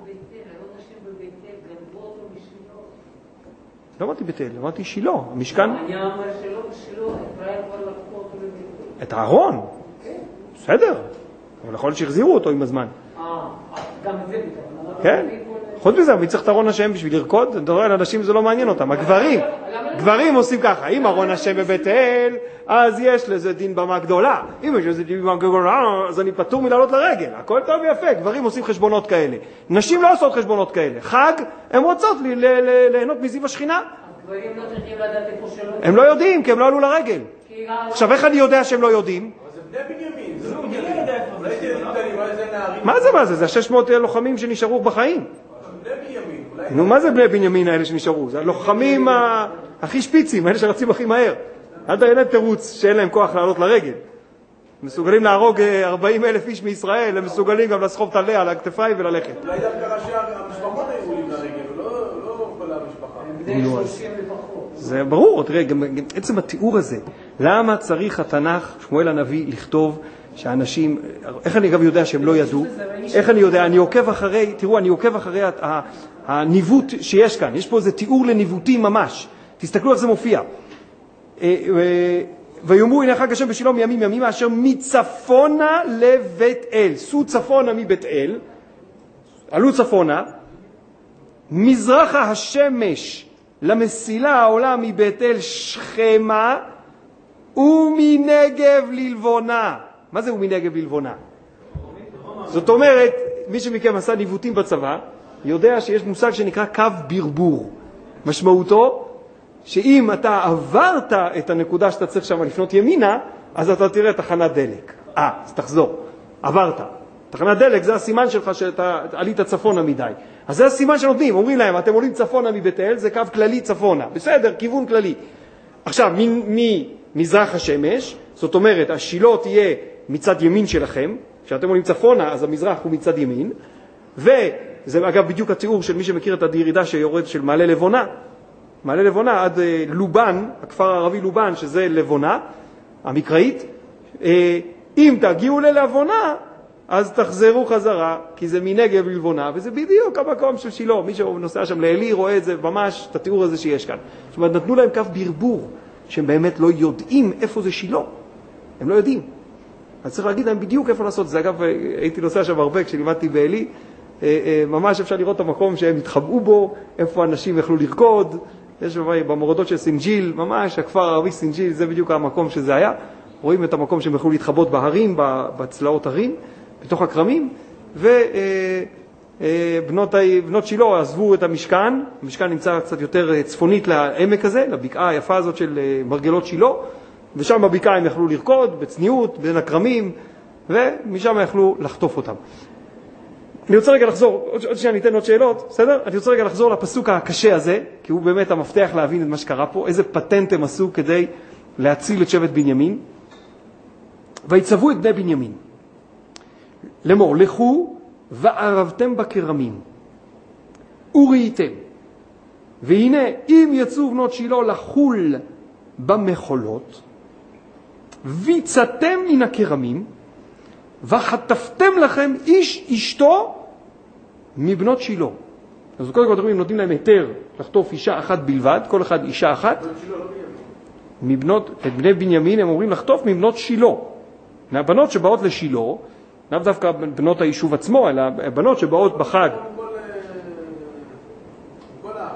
לא אמרתי בית אל, אמרתי שילה, המשכן. אני אומר שלא בשילה, ישראל כבר לקחו אותו לבית אל. את הארון? בסדר, אבל יכול להיות שהחזירו אותו עם הזמן. אה, גם זה בטח. כן, חוץ מזה, מי צריך את ארון השם בשביל לרקוד? אתה רואה, לאנשים זה לא מעניין אותם. הגברים, גברים עושים ככה, אם ארון השם בבית אל, אז יש לזה דין במה גדולה. אם יש לזה דין במה גדולה, אז אני פטור מלעלות לרגל. הכל טוב ויפה, גברים עושים חשבונות כאלה. נשים לא עושות חשבונות כאלה. חג, הן רוצות ליהנות מזיו השכינה. הגברים לא צריכים לדעת איפה שלא. הם לא יודעים, כי הם לא עלו לרגל. עכשיו, איך אני יודע שהם לא יודעים? זה בני בנימין, זה לא בני בנימין. מה זה, מה זה? זה ה-שש מאות לוחמים שנשארו בחיים. בני בנימין. נו, מה זה בני בנימין האלה שנשארו? זה הלוחמים הכי שפיצים, האלה שרצים הכי מהר. אל תראה תירוץ שאין להם כוח לעלות לרגל. מסוגלים להרוג ארבעים אלף איש מישראל, הם מסוגלים גם לסחוב את עליה על הכתפיים וללכת. אולי דווקא ראשי המשפחות היו עולים לרגל, לא כל המשפחה. בני שלושים לפחות. זה ברור, תראה, גם עצם התיאור הזה, למה צריך התנ"ך, שמואל הנביא, לכתוב שאנשים, איך אני אגב יודע שהם לא ידעו, איך אני יודע, אני עוקב אחרי, תראו, אני עוקב אחרי הניווט שיש כאן, יש פה איזה תיאור לניווטים ממש, תסתכלו איך זה מופיע. ויאמרו הנה חג השם בשילה מימים ימים אשר מצפונה לבית אל, סעו צפונה מבית אל, עלו צפונה, מזרחה השמש למסילה העולה מבית אל שכמה ומנגב ללבונה. מה זה ומנגב ללבונה? זאת אומרת, מי שמכם עשה ניווטים בצבא, יודע שיש מושג שנקרא קו ברבור. משמעותו, שאם אתה עברת את הנקודה שאתה צריך שם לפנות ימינה, אז אתה תראה תחנת דלק. אה, אז תחזור. עברת. תחנת דלק זה הסימן שלך שאתה עלית צפונה מדי. אז זה הסימן שנותנים. אומרים להם, אתם עולים צפונה מבית אל, זה קו כללי צפונה. בסדר, כיוון כללי. עכשיו, ממזרח השמש, זאת אומרת, השילה תהיה מצד ימין שלכם. כשאתם עולים צפונה, אז המזרח הוא מצד ימין. וזה אגב בדיוק התיאור של מי שמכיר את הירידה שיורד של מעלה לבונה. מעלה לבונה עד לובן, הכפר הערבי לובן, שזה לבונה, המקראית. אם תגיעו ללבונה, אז תחזרו חזרה, כי זה מנגב ללבונה, וזה בדיוק המקום של שילה. מי שנוסע שם לאלי רואה את זה ממש, את התיאור הזה שיש כאן. זאת אומרת, נתנו להם קו ברבור, שהם באמת לא יודעים איפה זה שילה. הם לא יודעים. אז צריך להגיד להם בדיוק איפה לעשות. זה אגב, הייתי נוסע שם הרבה כשלימדתי באלי, ממש אפשר לראות את המקום שהם התחבאו בו, איפה אנשים יכלו לרקוד. יש במורדות של סינג'יל, ממש הכפר הערבי סינג'יל, זה בדיוק המקום שזה היה. רואים את המקום שהם יכלו להתחבות בהרים, בצלעות הרים, בתוך הקרמים, ובנות שילה עזבו את המשכן. המשכן נמצא קצת יותר צפונית לעמק הזה, לבקעה היפה הזאת של מרגלות שילה, ושם בבקעה הם יכלו לרקוד בצניעות, בין הקרמים, ומשם יכלו לחטוף אותם. אני רוצה רגע לחזור, עוד שניה ניתן עוד שאלות, בסדר? אני רוצה רגע לחזור לפסוק הקשה הזה, כי הוא באמת המפתח להבין את מה שקרה פה, איזה פטנט הם עשו כדי להציל את שבט בנימין. ויצבו את בני בנימין. לאמור, לכו וערבתם בכרמים, וראיתם, והנה אם יצאו בנות שילה לחול במחולות, ויצאתם מן הכרמים, וחטפתם לכם איש אשתו מבנות שילה. אז קודם כל אתם נותנים להם היתר לחטוף אישה אחת בלבד, כל אחד אישה אחת. מבנות, את בני בנימין הם אומרים לחטוף מבנות שילה. מהבנות שבאות לשילה, לאו דווקא בנות היישוב עצמו, אלא בנות שבאות בחג. כל הארץ.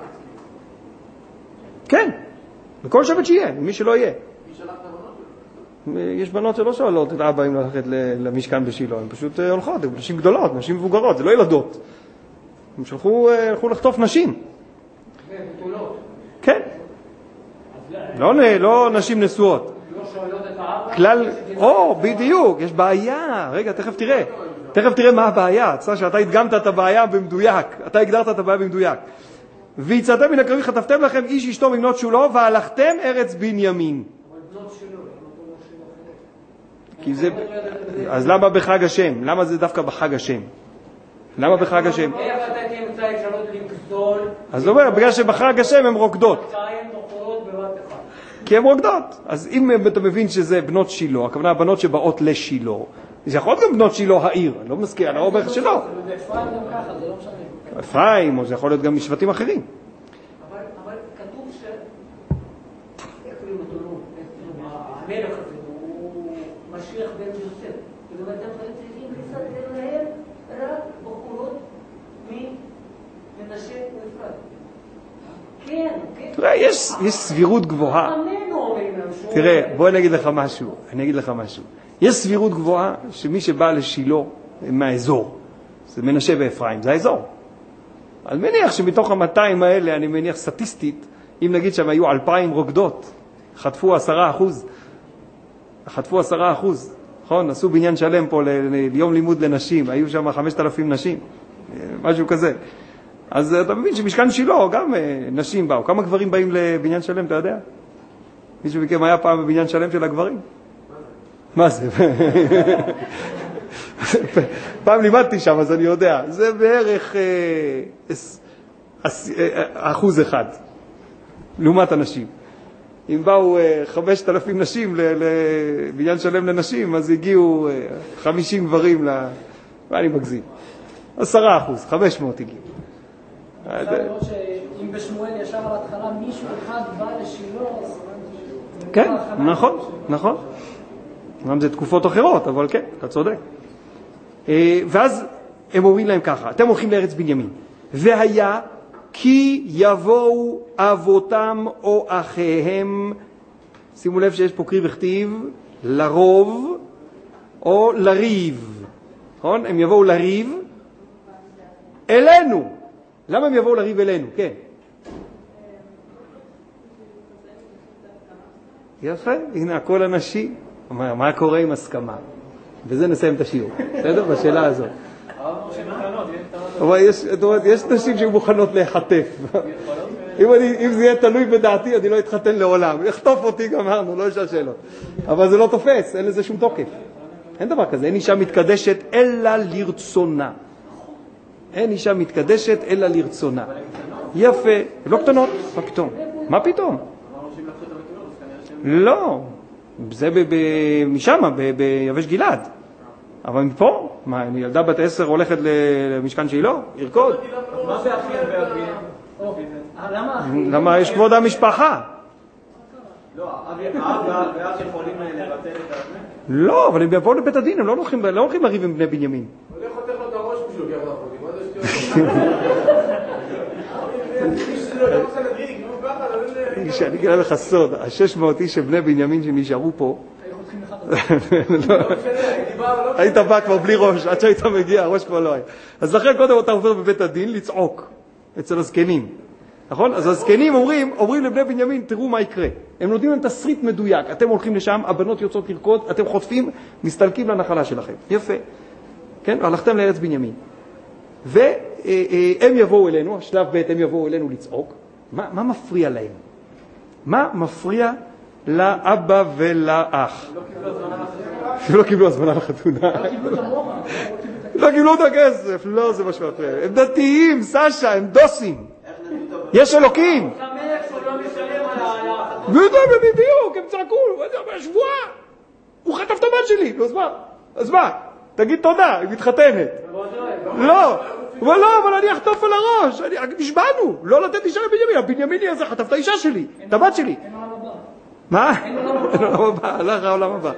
כן, בכל שבט שיהיה, מי שלא יהיה. מי שלח את הבנות שלו? יש בנות שלא שואלות את אבא אם ללכת למשכן בשילה, הן פשוט הולכות, הן נשים גדולות, נשים מבוגרות, זה לא ילדות. הם שלחו, הלכו לחטוף נשים. ובתולות. כן. לא, לא נשים נשואות. לא שואלות את האבא. כלל, או, בדיוק, יש בעיה. רגע, תכף תראה. תכף תראה מה הבעיה. צא שאתה הדגמת את הבעיה במדויק. אתה הגדרת את הבעיה במדויק. ויצאתם מן הקרבים, חטפתם לכם איש אשתו מבנות שילה, והלכתם ארץ בנימין. אבל בנות שילה, כי זה, אז למה בחג השם? למה זה דווקא בחג השם? למה בחג השם? איך אתה תמצא אפשרות לגזול? אז אומר, בגלל שבחג השם הן רוקדות. שתיים נוחרות בבת אחד. כי הן רוקדות. אז אם אתה מבין שזה בנות שילה, הכוונה הבנות שבאות לשילה, זה יכול להיות גם בנות שילה העיר, אני לא מזכיר, אני לא אומר שלא. באפרים גם ככה, זה לא משנה. אפרים, או זה יכול להיות גם משבטים אחרים. אבל כתוב ש... איך קוראים אותו, המלך הזה, הוא משיח בן יוסף. זאת אומרת, אתם צריכים לסדר להם רק בחורות תראה, יש, יש סבירות גבוהה. תראה, בוא אני אגיד לך משהו, אני אגיד לך משהו. יש סבירות גבוהה שמי שבא לשילה מהאזור, זה מנשה ואפרים, זה האזור. אני מניח שמתוך המאתיים האלה, אני מניח סטטיסטית, אם נגיד שם היו אלפיים רוקדות, חטפו עשרה אחוז, חטפו עשרה אחוז, נכון? עשו בניין שלם פה ליום לימוד לנשים, היו שם חמשת אלפים נשים, משהו כזה. אז אתה מבין שמשכן שילה גם נשים באו. כמה גברים באים לבניין שלם, אתה יודע? מישהו מכם היה פעם בבניין שלם של הגברים? מה זה? פעם לימדתי שם, אז אני יודע. זה בערך אחוז אחד, לעומת הנשים. אם באו חמשת אלפים נשים לבניין שלם לנשים, אז הגיעו חמישים גברים, ואני מגזים. עשרה אחוז, חמש מאות הגיעו. אפשר לראות שאם בשמואל ישר על התחלה מישהו אחד בא לשילה, כן, נכון, נכון. גם זה תקופות אחרות, אבל כן, אתה צודק. ואז הם אומרים להם ככה, אתם הולכים לארץ בנימין, והיה כי יבואו אבותם או אחיהם, שימו לב שיש פה קריא וכתיב, לרוב או לריב, נכון? הם יבואו לריב אלינו. למה הם יבואו לריב אלינו? כן. יפה, הנה הכל אנשי. מה, מה קורה עם הסכמה? וזה נסיים את השיעור. בסדר? בשאלה הזאת. אבל יש, יש נשים שמוכנות להיחטף. אם, אני, אם זה יהיה תלוי בדעתי, אני לא אתחתן לעולם. יחטוף אותי, גמרנו, לא ישאל שאלות. אבל זה לא תופס, אין לזה שום תוקף. אין דבר כזה, אין אישה מתקדשת אלא לרצונה. אין אישה מתקדשת אלא לרצונה. יפה, לא קטנות, מה פתאום? מה פתאום? לא, זה משם, ביבש גלעד. אבל מפה, מה, ילדה בת עשר הולכת למשכן שילה? ירקוד? מה זה אחים ואבים? למה יש כבוד המשפחה? לא, אב ואח יכולים לבטל את האבים? לא, אבל הם יבואו לבית הדין, הם לא הולכים לריב עם בני בנימין. הוא הולך חותך לו את הראש בשביל לוקח לאחותי, מה זה שטויות? שאני אגיד לך סוד, ה-שש מאות איש של בני בנימין שנשארו פה, היית בא כבר בלי ראש, עד שהיית מגיע, הראש כבר לא היה. אז לכן קודם אתה עובר בבית הדין לצעוק אצל הזקנים, נכון? אז הזקנים אומרים, אומרים לבני בנימין, תראו מה יקרה. הם נותנים להם תסריט מדויק, אתם הולכים לשם, הבנות יוצאות לרקוד, אתם חוטפים, מסתלקים לנחלה שלכם. יפה. כן? הלכתם לארץ בנימין. והם יבואו אלינו, השלב ב' הם יבואו אלינו לצעוק. מה, מה מפריע להם? מה מפריע לאבא ולאח? שלא קיבלו הזמנה לחתונה. לא קיבלו את הכסף, לא זה מה שמפריע. הם דתיים, סשה, הם דוסים. יש אלוקים. בדיוק, הם צעקו, שבועה. הוא חטף את הבת שלי, אז מה? אז מה? תגיד תודה, היא מתחתנת. לא, אבל לא, אבל אני אחטוף על הראש, נשבענו, לא לתת אישה לבנימין, הבנימיני הזה חטף את האישה שלי, את הבת שלי. מה? אין עולם הבא, הלך העולם הבא.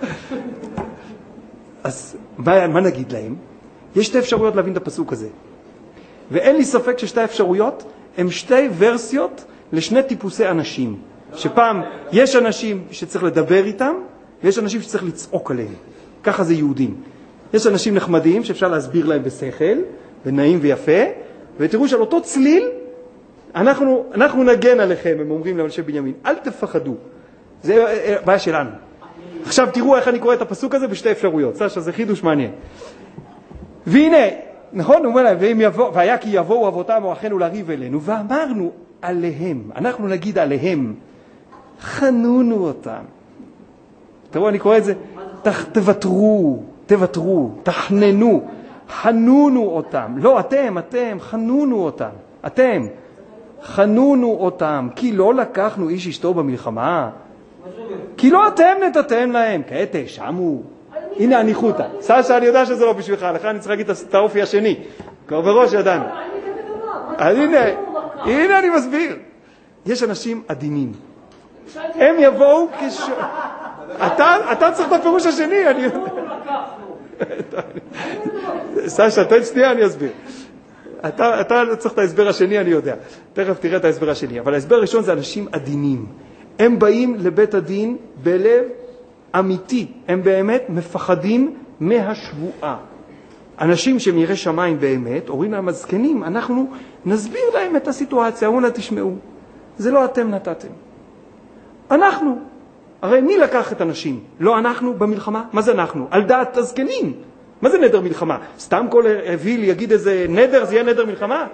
אז מה נגיד להם? יש שתי אפשרויות להבין את הפסוק הזה. ואין לי ספק ששתי האפשרויות הן שתי ורסיות לשני טיפוסי אנשים. שפעם יש אנשים שצריך לדבר איתם, ויש אנשים שצריך לצעוק עליהם. ככה זה יהודים. יש אנשים נחמדים שאפשר להסביר להם בשכל, ונעים ויפה, ותראו שעל אותו צליל, אנחנו, אנחנו נגן עליכם, הם אומרים לאנשי בנימין, אל תפחדו. זה בעיה שלנו. עכשיו תראו איך אני קורא את הפסוק הזה בשתי אפשרויות. סשה, זה חידוש מעניין. והנה, נכון, הוא אומר להם, והם יבוא, והיה כי יבואו אבותם או אחינו לריב אלינו, ואמרנו עליהם, אנחנו נגיד עליהם, חנונו אותם. תראו, אני קורא את זה, תוותרו, תוותרו, תחננו, חנונו אותם. לא, אתם, אתם, חנונו אותם. אתם, חנונו אותם, כי לא לקחנו איש אשתו במלחמה. כי לא אתם נתתם להם, כעת תאשמו. הנה הניחותה. סשה, אני יודע שזה לא בשבילך, לך אני צריך להגיד את האופי השני. כבר בראש ידענו. אז הנה, הנה אני מסביר. יש אנשים עדינים. הם יבואו כש... אתה, אתה צריך את הפירוש השני, אני... סשה, תן שנייה, אני אסביר. אתה, אתה צריך את ההסבר השני, אני יודע. תכף תראה את ההסבר השני. אבל ההסבר הראשון זה אנשים עדינים. הם באים לבית הדין בלב אמיתי. הם באמת מפחדים מהשבועה. אנשים שמירי שמיים באמת, אומרים להם הזקנים, אנחנו נסביר להם את הסיטואציה, אומרים לה תשמעו, זה לא אתם נתתם. אנחנו. הרי מי לקח את אנשים? לא אנחנו במלחמה? מה זה אנחנו? על דעת הזקנים. מה זה נדר מלחמה? סתם כל אביל יגיד איזה נדר, זה יהיה נדר מלחמה?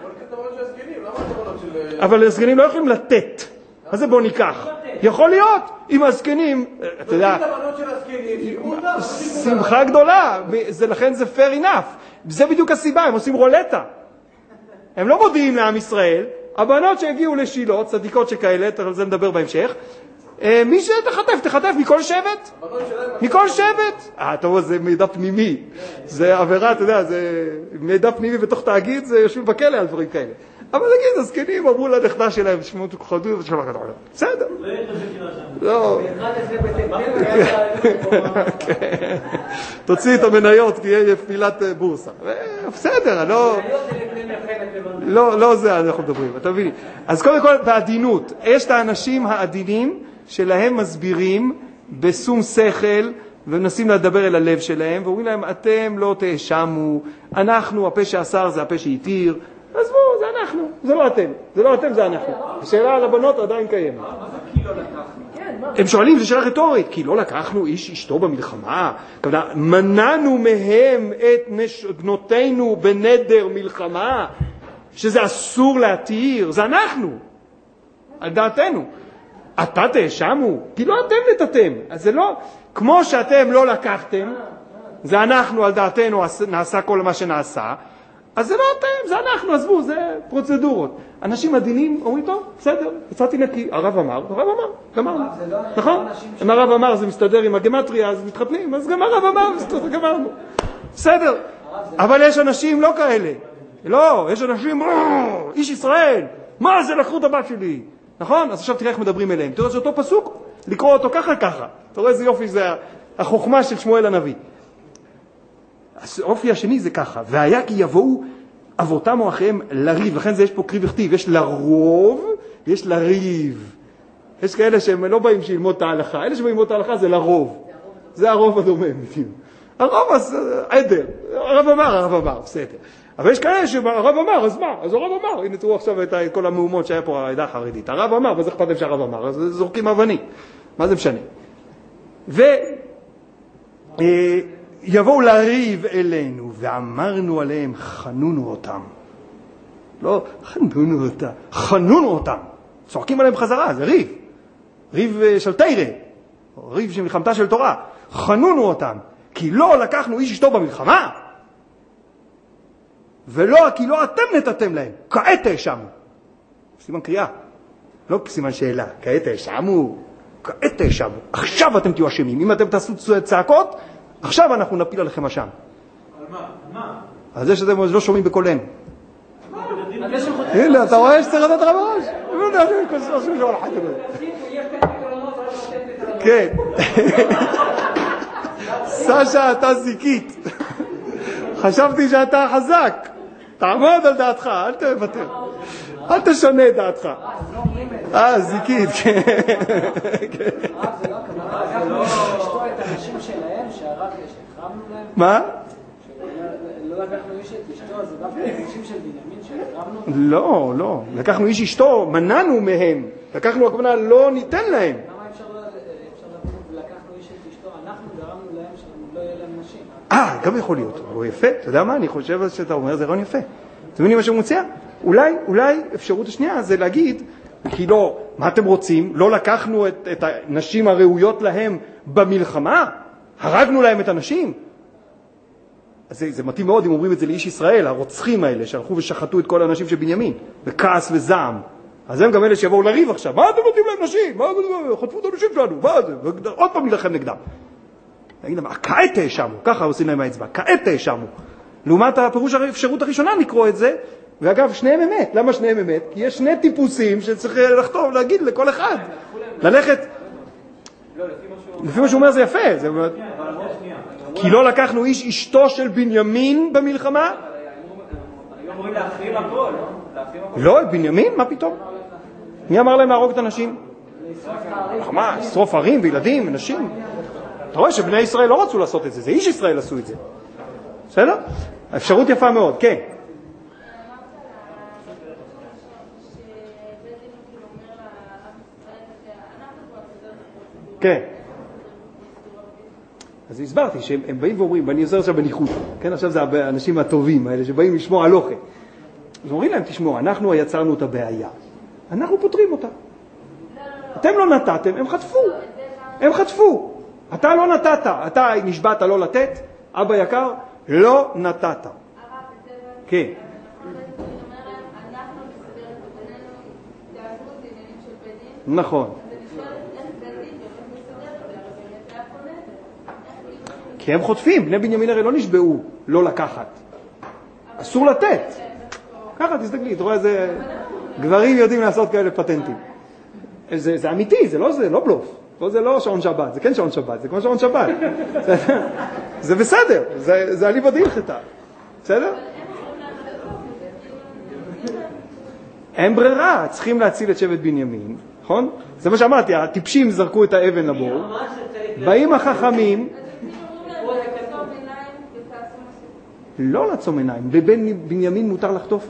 אבל הזקנים לא יכולים לתת. מה זה בוא ניקח? יכול להיות, אם הזקנים, אתה יודע, שמחה גדולה, לכן זה fair enough. זה בדיוק הסיבה, הם עושים רולטה. הם לא מודיעים לעם ישראל, הבנות שהגיעו לשילות, צדיקות שכאלה, על זה נדבר בהמשך, מי שתחטף, תחטף מכל שבט. מכל שבט. אה, טוב, זה מידע פנימי. זה עבירה, אתה יודע, זה מידע פנימי בתוך תאגיד, זה יושבים בכלא על דברים כאלה. אבל נגיד, הזקנים אמרו לנכדה שלהם, שמעו תכחדו ושלח את העולם. בסדר. לא. תוציא את המניות, כי יהיה פילת בורסה. בסדר, לא... לא, לא זה אנחנו מדברים, אתה מבין? אז קודם כל, בעדינות. יש את האנשים העדינים שלהם מסבירים בשום שכל, ומנסים לדבר אל הלב שלהם, ואומרים להם, אתם לא תאשמו, אנחנו, הפה שאסר זה הפה שהתיר, אז בואו, זה אנחנו, זה לא אתם, זה לא אתם, זה אנחנו. השאלה על הבנות עדיין קיימת. מה זה כי לא לקחנו? הם שואלים, זו שאלה רטורית, כי לא לקחנו איש אשתו במלחמה, מנענו מהם את בנותינו בנדר מלחמה, שזה אסור להתיר, זה אנחנו, על דעתנו. אתה תאשמו, כי לא אתם נתתם, אז זה לא, כמו שאתם לא לקחתם, זה אנחנו על דעתנו נעשה כל מה שנעשה, אז זה לא אתם, זה אנחנו, עזבו, זה פרוצדורות. אנשים עדינים אומרים, טוב, בסדר, יצאתי נקי, הרב אמר, הרב אמר, גמרנו. נכון? אם הרב אמר זה מסתדר עם הגמטריה, אז מתחתנים, אז גם הרב אמר, גמרנו. בסדר, אבל יש אנשים לא כאלה. לא, יש אנשים, איש ישראל, מה זה לקחו את הבת שלי? נכון? אז עכשיו תראה איך מדברים אליהם. תראה שאותו פסוק, לקרוא אותו ככה ככה. אתה רואה איזה יופי, זה החוכמה של שמואל הנביא. האופי השני זה ככה, והיה כי יבואו אבותם או אחריהם לריב, לכן זה יש פה קריב וכתיב, יש לרוב, יש לריב. יש כאלה שהם לא באים שילמוד את ההלכה, אלה שבאים ללמוד את ההלכה זה לרוב. זה הרוב הדומם. הרוב אז עדר, הרב אמר, הרב אמר, בסדר. אבל יש כאלה שהרב אמר, אז מה? אז הרב אמר, הנה תראו עכשיו את כל המהומות שהיה פה העדה החרדית. הרב אמר, וזה אכפת להם שהרב אמר, אז זורקים אבנים. מה זה משנה? ו... יבואו לריב אלינו, ואמרנו עליהם, חנונו אותם. לא, חנונו אותם, חנונו אותם. צועקים עליהם חזרה, זה ריב. ריב של תירה, ריב של מלחמתה של תורה. חנונו אותם, כי לא לקחנו איש אשתו במלחמה, ולא, כי לא אתם נתתם להם. כעת האשמו. סימן קריאה, לא סימן שאלה. כעת האשמו, כעת האשמו. עכשיו אתם תהיו אשמים. אם אתם תעשו צעקות, עכשיו אנחנו נפיל עליכם אשם. על מה? על מה? על זה שאתם לא שומעים בקולנו. הנה, אתה רואה שצריך לתת לך בראש? כן. סשה, אתה זיקית. חשבתי שאתה חזק. תעמוד על דעתך, אל תוותר. אל תשנה את דעתך. אה, זיקית, כן. הרב, זה לא הכוונה, זה לא לשתוע את האנשים שלהם, שהרב החרמנו להם? מה? לא לקחנו איש את אשתו, זה דווקא האנשים של בנימין שהחרמנו? לא, לא. לקחנו איש אשתו, מנענו מהם. לקחנו, הכוונה, לא ניתן להם. למה אפשר להבין ולקחנו איש את אשתו? אנחנו גרמנו להם שלא יהיה להם נשים. אה, גם יכול להיות. הוא יפה. אתה יודע מה? אני חושב שאתה אומר, זה רעיון יפה. אתם מבינים מה שהוא מציע? אולי, אולי אפשרות השנייה זה להגיד, כי לא, מה אתם רוצים? לא לקחנו את, את הנשים הראויות להם במלחמה? הרגנו להם את הנשים? אז זה, זה מתאים מאוד אם אומרים את זה לאיש ישראל, הרוצחים האלה שהלכו ושחטו את כל האנשים של בנימין, בכעס וזעם. אז הם גם אלה שיבואו לריב עכשיו, מה אתם נותנים להם נשים? מה אתם חטפו את האנשים שלנו? מה זה? עוד פעם נלחם נגדם. נגיד להם, כעת האשמו, ככה עושים להם האצבע, כעת האשמו. לעומת הפירוש האפשרות הראשונה לקרוא את זה, ואגב, שניהם אמת. למה שניהם אמת? כי יש שני טיפוסים שצריך לכתוב, להגיד לכל אחד. ללכת... לפי מה שהוא אומר זה יפה. כי לא לקחנו איש אשתו של בנימין במלחמה? קוראים להחרים הכל, לא? להחרים הכל. לא, את בנימין? מה פתאום? מי אמר להם להרוג את הנשים? מה, לשרוף ערים וילדים, נשים? אתה רואה שבני ישראל לא רצו לעשות את זה, זה איש ישראל עשו את זה. בסדר? האפשרות יפה מאוד, כן. כן. אז הסברתי שהם באים ואומרים, ואני עוזר עכשיו בניחוד, כן, עכשיו זה האנשים הטובים האלה שבאים לשמוע הלוכה. אז אומרים להם, תשמעו, אנחנו יצרנו את הבעיה, אנחנו פותרים אותה. אתם לא נתתם, הם חטפו, הם חטפו. אתה לא נתת, אתה נשבעת לא לתת, אבא יקר, לא נתת. כן. נכון. כי הם חוטפים, בני בנימין הרי לא נשבעו לא לקחת. אסור לתת. ככה, תסתכלי, אתה רואה איזה גברים יודעים לעשות כאלה פטנטים. זה, זה אמיתי, זה לא, זה לא בלוף. זה לא שעון שבת, זה כן שעון שבת, זה כמו שעון שבת. זה, זה בסדר, זה, זה עלי בדין חטא. בסדר? אין ברירה, צריכים להציל את שבט בנימין, נכון? זה מה שאמרתי, הטיפשים זרקו את האבן לבור, באים החכמים, לא לעצום עיניים, בבן בנימין מותר לחטוף.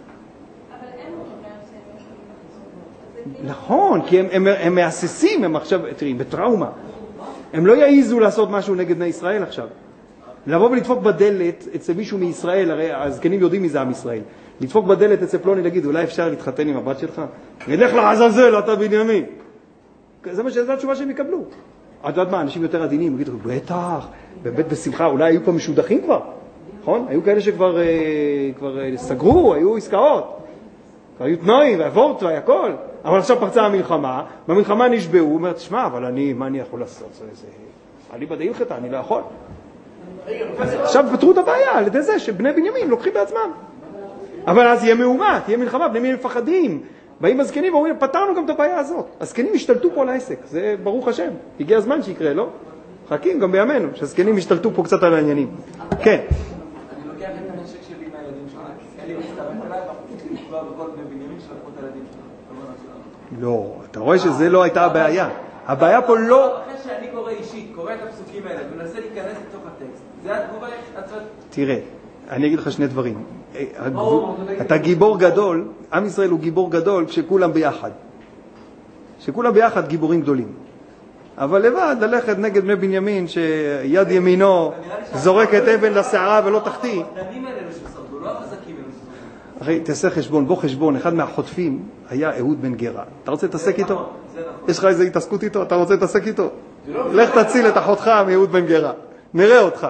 נכון, כי הם, הם, הם מאססים, הם עכשיו, תראי, בטראומה. הם לא יעיזו לעשות משהו נגד בני ישראל עכשיו. לבוא ולדפוק בדלת אצל מישהו מישראל, הרי הזקנים יודעים מי זה עם ישראל. לדפוק בדלת אצל פלוני, להגיד, אולי אפשר להתחתן עם הבת שלך? נלך לעזאזל, אתה בנימין. זה מה שזה התשובה שהם יקבלו. את יודעת מה, אנשים יותר עדינים, יגידו, בטח, בבית בשמחה, אולי היו פה משודחים כבר, נכון? היו כאלה שכבר אה, כבר, אה, סגרו, היו עסקאות. היו תנועים, והוורט והכל. אבל עכשיו פרצה המלחמה, במלחמה נשבעו, הוא אומר, תשמע, אבל אני, מה אני יכול לעשות? זה, זה, אני בדעים חטא, אני לא יכול. עכשיו פתרו את הבעיה על ידי זה שבני בנימין לוקחים בעצמם. אבל אז יהיה מהומה, תהיה מלחמה, בני בנימין מפחדים. באים הזקנים ואומרים, פתרנו גם את הבעיה הזאת. הזקנים השתלטו פה על העסק, זה ברוך השם. הגיע הזמן שיקרה, לא? חכים גם בימינו, שהזקנים השתלטו פה קצת על העניינים. כן. אני לוקח את הנשק שלי מהילדים שלך, אלי מסתבט אליי, ואנחנו לפגוע בכל בני בנימין שלקחו את הילדים שלך. לא, אתה רואה שזה לא הייתה הבעיה. הבעיה פה לא... אחרי שאני קורא אישית, קורא את הפסוקים האלה, ומנסה להיכנס לתוך הטקסט, זה התגובה עצרת? תראה, אני אגיד לך שני דברים. אתה גיבור גדול, עם ישראל הוא גיבור גדול כשכולם ביחד. כשכולם ביחד גיבורים גדולים. אבל לבד ללכת נגד בני בנימין שיד ימינו זורקת אבן לשערה ולא תחתית. הקטנים האלה ששרדו, לא החזקים האלה ששרדו. אחי, תעשה חשבון, בוא חשבון, אחד מהחוטפים היה אהוד בן גרה. אתה רוצה להתעסק איתו? יש לך איזה התעסקות איתו? אתה רוצה להתעסק איתו? לך תציל את אחותך מאהוד בן גרה. נראה אותך.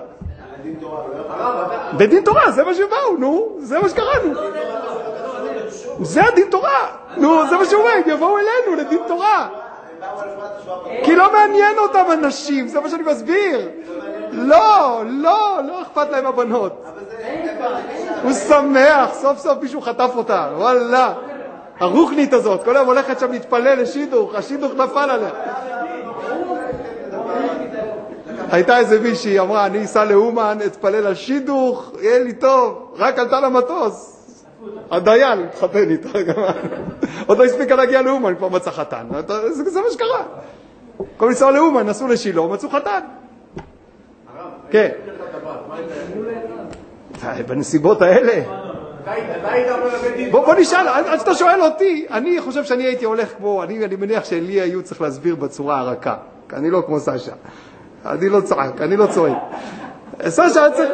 בדין תורה, זה מה שבאו, נו, זה מה שקראנו. זה הדין תורה. נו, זה מה שאומר, יבואו אלינו לדין תורה. כי לא מעניין אותם אנשים, זה מה שאני מסביר. לא, לא, לא אכפת להם הבנות. הוא שמח, סוף סוף מישהו חטף אותה, וואלה. הרוחנית הזאת, כל היום הולכת שם להתפלל לשידוך, השידוך נפל עליה. הייתה איזה מישהי, אמרה, אני אסע לאומן, אתפלל על שידוך, יהיה לי טוב, רק עלתה למטוס. הדיין התחתן איתה, עוד לא הספיקה להגיע לאומן, כבר מצא חתן. זה מה שקרה. כל ניסוע לאומן, נסעו לשילו, מצאו חתן. כן. בנסיבות האלה. בוא נשאל, עד שאתה שואל אותי, אני חושב שאני הייתי הולך כמו, אני מניח שלי היו צריך להסביר בצורה הרכה. אני לא כמו סשה. אני לא צועק, אני לא צועק. סשה, צריך...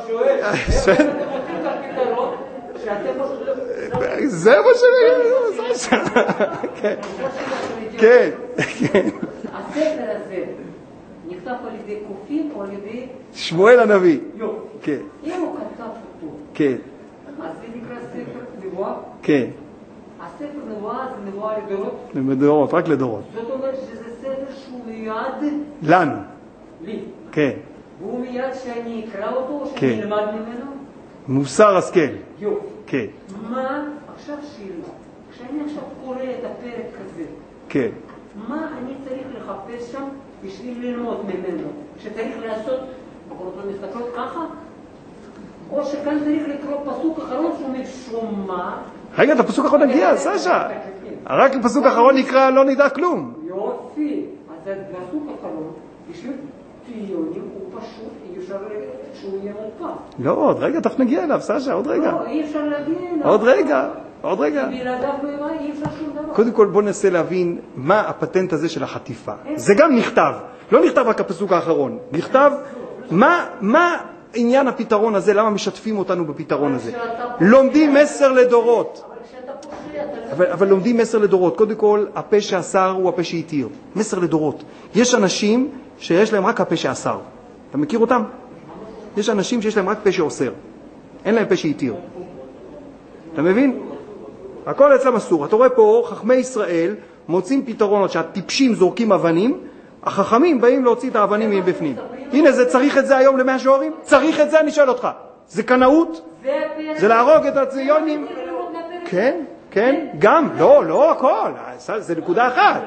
זה מה שאני... סשה. כן. כן. הספר הזה נכתב על ידי קופים או על ידי... שמואל הנביא. כן. אם הוא כתב אותו. כן. אז זה נקרא ספר נבואה? כן. הספר נבואה זה נבואה לדורות? לדורות, רק לדורות. זאת אומרת שזה ספר שהוא מיועד... לנו. לי. כן. והוא מיד שאני אקרא אותו או שאני אלמד ממנו? מוסר השכל. יופי. כן. מה, עכשיו שאלה, כשאני עכשיו קורא את הפרק הזה, כן. מה אני צריך לחפש שם בשביל ללמוד ממנו? שצריך לעשות, בקורות לא מסתכלות ככה? או שכאן צריך לקרוא פסוק אחרון שאומר שום מה. רגע, את הפסוק האחרון נגיע, סשה. רק לפסוק האחרון נקרא לא נדע כלום. יופי. אז הפסוק האחרון, בשביל ציונים הוא פשוט, אי אפשר שהוא יהיה מודפס. לא, עוד רגע, תכף נגיע אליו, סשה, עוד רגע. לא, אי אפשר להגיע אליו. עוד רגע, עוד רגע. בלעדיו לא אי אפשר שום דבר. קודם כל בוא ננסה להבין מה הפטנט הזה של החטיפה. זה גם נכתב, לא נכתב רק הפסוק האחרון, נכתב מה, מה עניין הפתרון הזה, למה משתפים אותנו בפתרון הזה. לומדים מסר לדורות. אבל, אבל לומדים מסר לדורות. קודם כל, הפה שאסר הוא הפה שהתיר. מסר לדורות. יש אנשים שיש להם רק הפה שאסר. אתה מכיר אותם? יש אנשים שיש להם רק פה שאוסר. אין להם פה שהתיר. אתה מבין? הכל אצלם אסור. אתה רואה פה, חכמי ישראל מוצאים פתרונות שהטיפשים זורקים אבנים, החכמים באים להוציא את האבנים מבפנים. הנה, זה צריך את זה היום למאה שוערים? צריך את זה, אני שואל אותך. זה קנאות? זה להרוג את הציונים? כן, כן, גם. לא, לא הכל. זה נקודה אחת.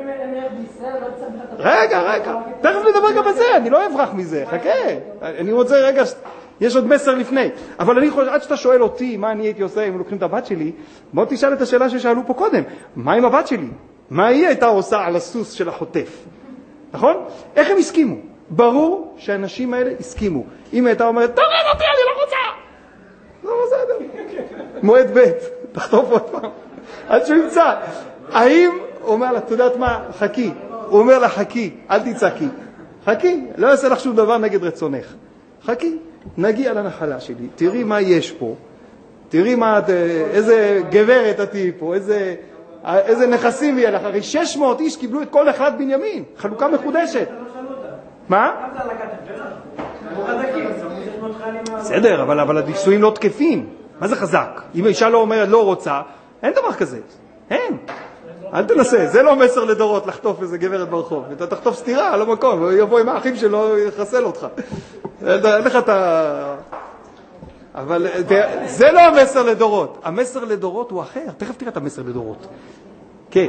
רגע, רגע. תכף נדבר גם בזה, אני לא אברח מזה. חכה. אני רוצה רגע, יש עוד מסר לפני. אבל אני חושב, עד שאתה שואל אותי מה אני הייתי עושה אם לוקחים את הבת שלי, בוא תשאל את השאלה ששאלו פה קודם. מה עם הבת שלי? מה היא הייתה עושה על הסוס של החוטף? נכון? איך הם הסכימו? ברור שהאנשים האלה הסכימו. אם הייתה אומרת, תורד אותי, אני לא רוצה! לא בסדר. מועד ב', תחטוף עוד פעם. עד שהוא ימצא. האם, הוא אומר לה, אתה יודעת מה? חכי. הוא אומר לה, חכי, אל תצעקי. חכי, לא אעשה לך שום דבר נגד רצונך. חכי, נגיע לנחלה שלי, תראי מה יש פה. תראי מה, איזה גברת את תהיי פה, איזה... איזה נכסים יהיה לך, הרי שש מאות איש קיבלו את כל אחד בנימין, חלוקה מחודשת. מה? בסדר, אבל, אבל הנישואים לא תקפים. מה זה חזק? אם האישה לא אומרת לא רוצה, אין דבר כזה. אין. אל תנסה, זה לא מסר לדורות לחטוף איזה גברת ברחוב. אתה תחטוף סתירה על המקום, הוא יבוא עם האחים שלו, יחסל אותך. אין לך את ה... אבל זה לא המסר לדורות. המסר לדורות הוא אחר. תכף תראה את המסר לדורות. כן.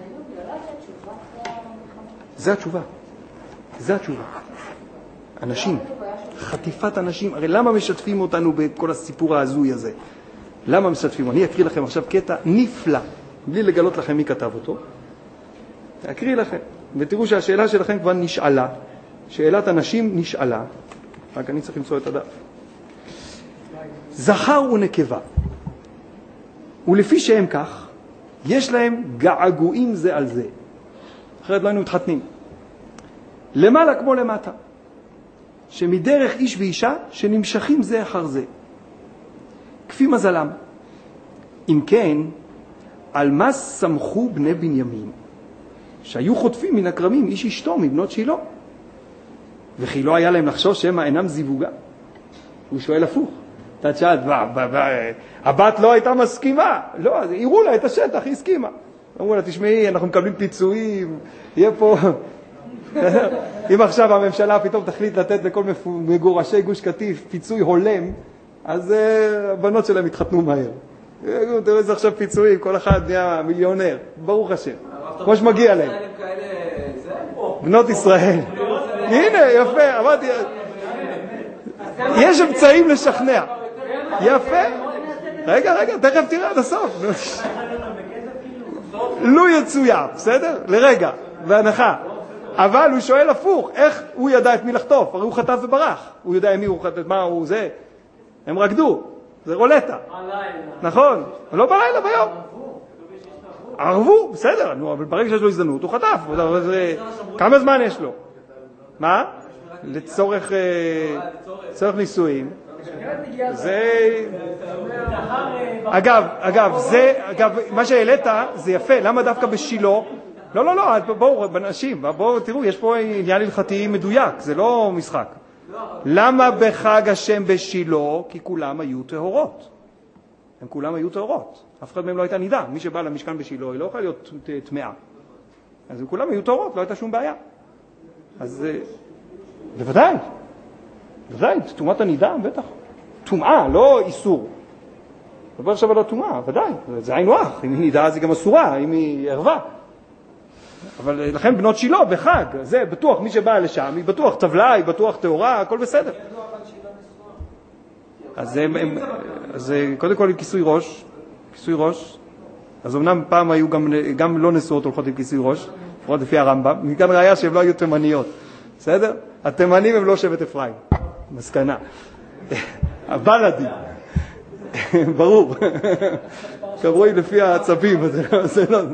זה התשובה. זה התשובה. אנשים. חטיפת אנשים. הרי למה משתפים אותנו בכל הסיפור ההזוי הזה? למה משתפים? אני אקריא לכם עכשיו קטע נפלא. בלי לגלות לכם מי כתב אותו. אקריא לכם. ותראו שהשאלה שלכם כבר נשאלה. שאלת אנשים נשאלה. רק אני צריך למצוא את הדף. זכר ונקבה, ולפי שהם כך, יש להם געגועים זה על זה. אחרת לא היינו מתחתנים. למעלה כמו למטה, שמדרך איש ואישה שנמשכים זה אחר זה. כפי מזלם. אם כן, על מה סמכו בני בנימין, שהיו חוטפים מן הכרמים איש אשתו מבנות שילה, וכי לא היה להם לחשוש שהם אינם זיווגה? הוא שואל הפוך. אתה תשאל, הבת לא הייתה מסכימה. לא, הראו לה את השטח, היא הסכימה. אמרו לה, תשמעי, אנחנו מקבלים פיצויים, יהיה פה... אם עכשיו הממשלה פתאום תחליט לתת לכל מגורשי גוש קטיף פיצוי הולם, אז הבנות שלהם התחתנו מהר. תראו איזה עכשיו פיצויים, כל אחד נהיה מיליונר, ברוך השם, כמו שמגיע להם. בנות ישראל. הנה, יפה, אמרתי... יש אמצעים לשכנע. יפה. רגע, רגע, תכף תראה עד הסוף. לא יצויה, בסדר? לרגע, בהנחה. אבל הוא שואל הפוך, איך הוא ידע את מי לחטוף? הרי הוא חטף וברח. הוא יודע מי הוא חטף, מה הוא זה. הם רקדו, זה רולטה. נכון, לא בלילה, ביום. ערבו, בסדר, אבל ברגע שיש לו הזדמנות, הוא חטף. כמה זמן יש לו? מה? לצורך צורך נישואים. זה אגב, אגב, זה אגב מה שהעלית זה יפה. למה דווקא בשילו? לא, לא, לא, בואו בנשים, בואו תראו, יש פה עניין הלכתי מדויק, זה לא משחק. למה בחג השם בשילו? כי כולם היו טהורות. הם כולם היו טהורות. אף אחד מהם לא הייתה נידה. מי שבא למשכן בשילו, היא לא יכולה להיות טמאה. אז הם כולם היו טהורות, לא הייתה שום בעיה. אז בוודאי. בוודאי, תאומת הנידה, בטח. תומעה, לא איסור. דבר עכשיו על התאומה, ודאי. זה עין ווח. אם היא נידה, אז היא גם אסורה, אם היא ערווה. אבל לכן בנות שילה בחג, זה בטוח, מי שבא לשם, היא בטוח טבלה, היא בטוח תאורה, הכל בסדר. אז הם, הם, אז קודם כל עם כיסוי ראש, כיסוי ראש, אז אמנם פעם היו גם, גם לא נשואות הולכות עם כיסוי ראש, לפחות לפי הרמב"ם, מכאן ראיה שהם לא היו תימניות, בסדר? התימנים הם לא שבט אפרים, מסקנה. הבלדי, ברור, קרואים לפי העצבים, זה לא...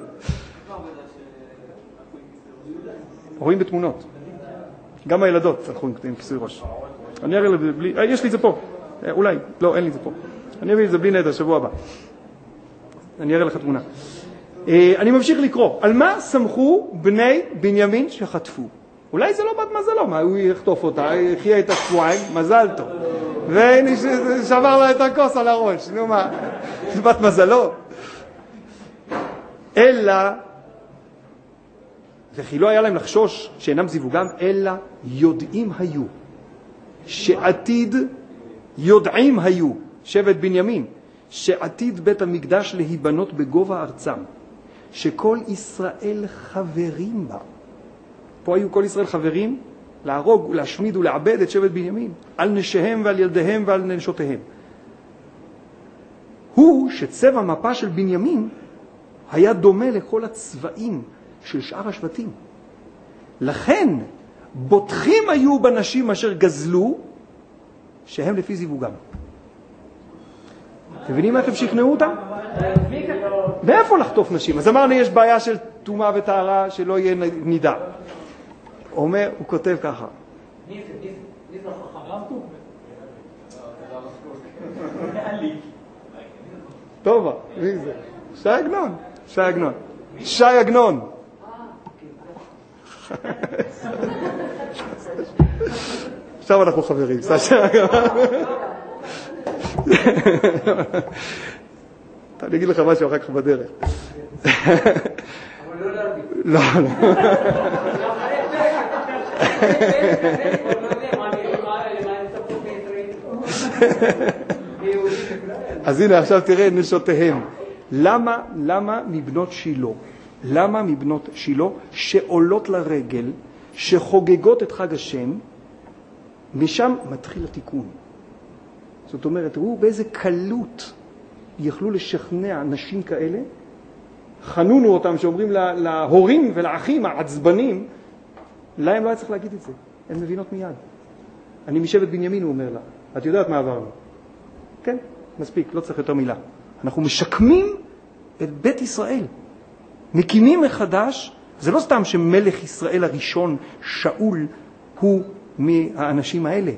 רואים בתמונות, גם הילדות הלכו עם כיסוי ראש. אני אראה בלי, יש לי את זה פה, אולי, לא, אין לי את זה פה. אני אביא את זה בלי נדר, שבוע הבא. אני אראה לך תמונה. אני ממשיך לקרוא. על מה סמכו בני בנימין שחטפו? אולי זה לא בת מזלו, מה, הוא יחטוף אותה, יחיה את השבועיים, מזל טוב. והנה שבר לו את הכוס על הראש, נו מה, זה בת מזלו. אלא, וכי לא היה להם לחשוש שאינם זיווגם, אלא יודעים היו. שעתיד יודעים היו, שבט בנימין, שעתיד בית המקדש להיבנות בגובה ארצם, שכל ישראל חברים בה. פה היו כל ישראל חברים להרוג, להשמיד ולעבד את שבט בנימין, על נשיהם ועל ילדיהם ועל נשותיהם. הוא שצבע מפה של בנימין היה דומה לכל הצבעים של שאר השבטים. לכן בוטחים היו בנשים אשר גזלו, שהם לפי זיווגם. אתם מבינים איך הם שכנעו אותם? באיפה לחטוף נשים? אז אמרנו יש בעיה של טומאה וטהרה שלא יהיה נידה. הוא אומר, הוא כותב ככה. טובה, מי זה? שי עגנון, שי עגנון. שי עגנון. עכשיו אנחנו חברים. אני אגיד לך משהו אחר כך בדרך. אבל לא להרביץ. לא, לא. אז הנה עכשיו תראה נשותיהם. למה, למה מבנות שילה? למה מבנות שילה שעולות לרגל, שחוגגות את חג השם, משם מתחיל התיקון. זאת אומרת, תראו באיזה קלות יכלו לשכנע נשים כאלה, חנונו אותם שאומרים לה, להורים ולאחים העצבנים, להם לא היה צריך להגיד את זה, הן מבינות מיד. אני משבט בנימין, הוא אומר לה, את יודעת מה עברנו? כן, מספיק, לא צריך יותר מילה. אנחנו משקמים את בית ישראל, מקימים מחדש, זה לא סתם שמלך ישראל הראשון, שאול, הוא מהאנשים האלה,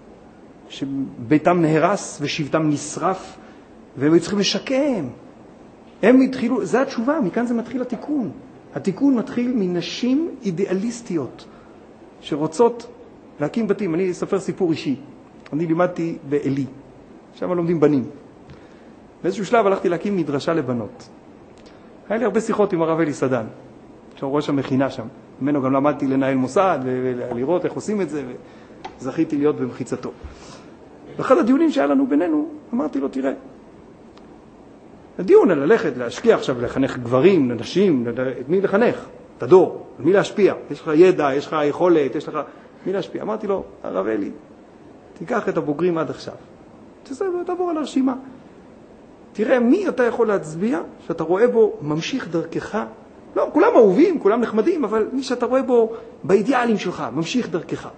שביתם נהרס ושבטם נשרף, והם היו צריכים לשקם. הם התחילו, זה התשובה, מכאן זה מתחיל התיקון. התיקון מתחיל מנשים אידיאליסטיות, שרוצות להקים בתים. אני אספר סיפור אישי. אני לימדתי באלי, שם לומדים בנים. באיזשהו שלב הלכתי להקים מדרשה לבנות. היה לי הרבה שיחות עם הרב אלי סדן, שהוא ראש המכינה שם. ממנו גם למדתי לנהל מוסד ולראות איך עושים את זה, וזכיתי להיות במחיצתו. באחד הדיונים שהיה לנו בינינו, אמרתי לו, תראה, הדיון על ללכת, להשקיע עכשיו, לחנך גברים, נשים, את מי לחנך? את הדור, על מי להשפיע? יש לך ידע, יש לך יכולת, יש לך... מי להשפיע? אמרתי לו, הרב אלי, תיקח את הבוגרים עד עכשיו. תעבור על הרשימה. תראה מי אתה יכול להצביע, שאתה רואה בו ממשיך דרכך. לא, כולם אהובים, כולם נחמדים, אבל מי שאתה רואה בו באידיאלים שלך, ממשיך דרכך.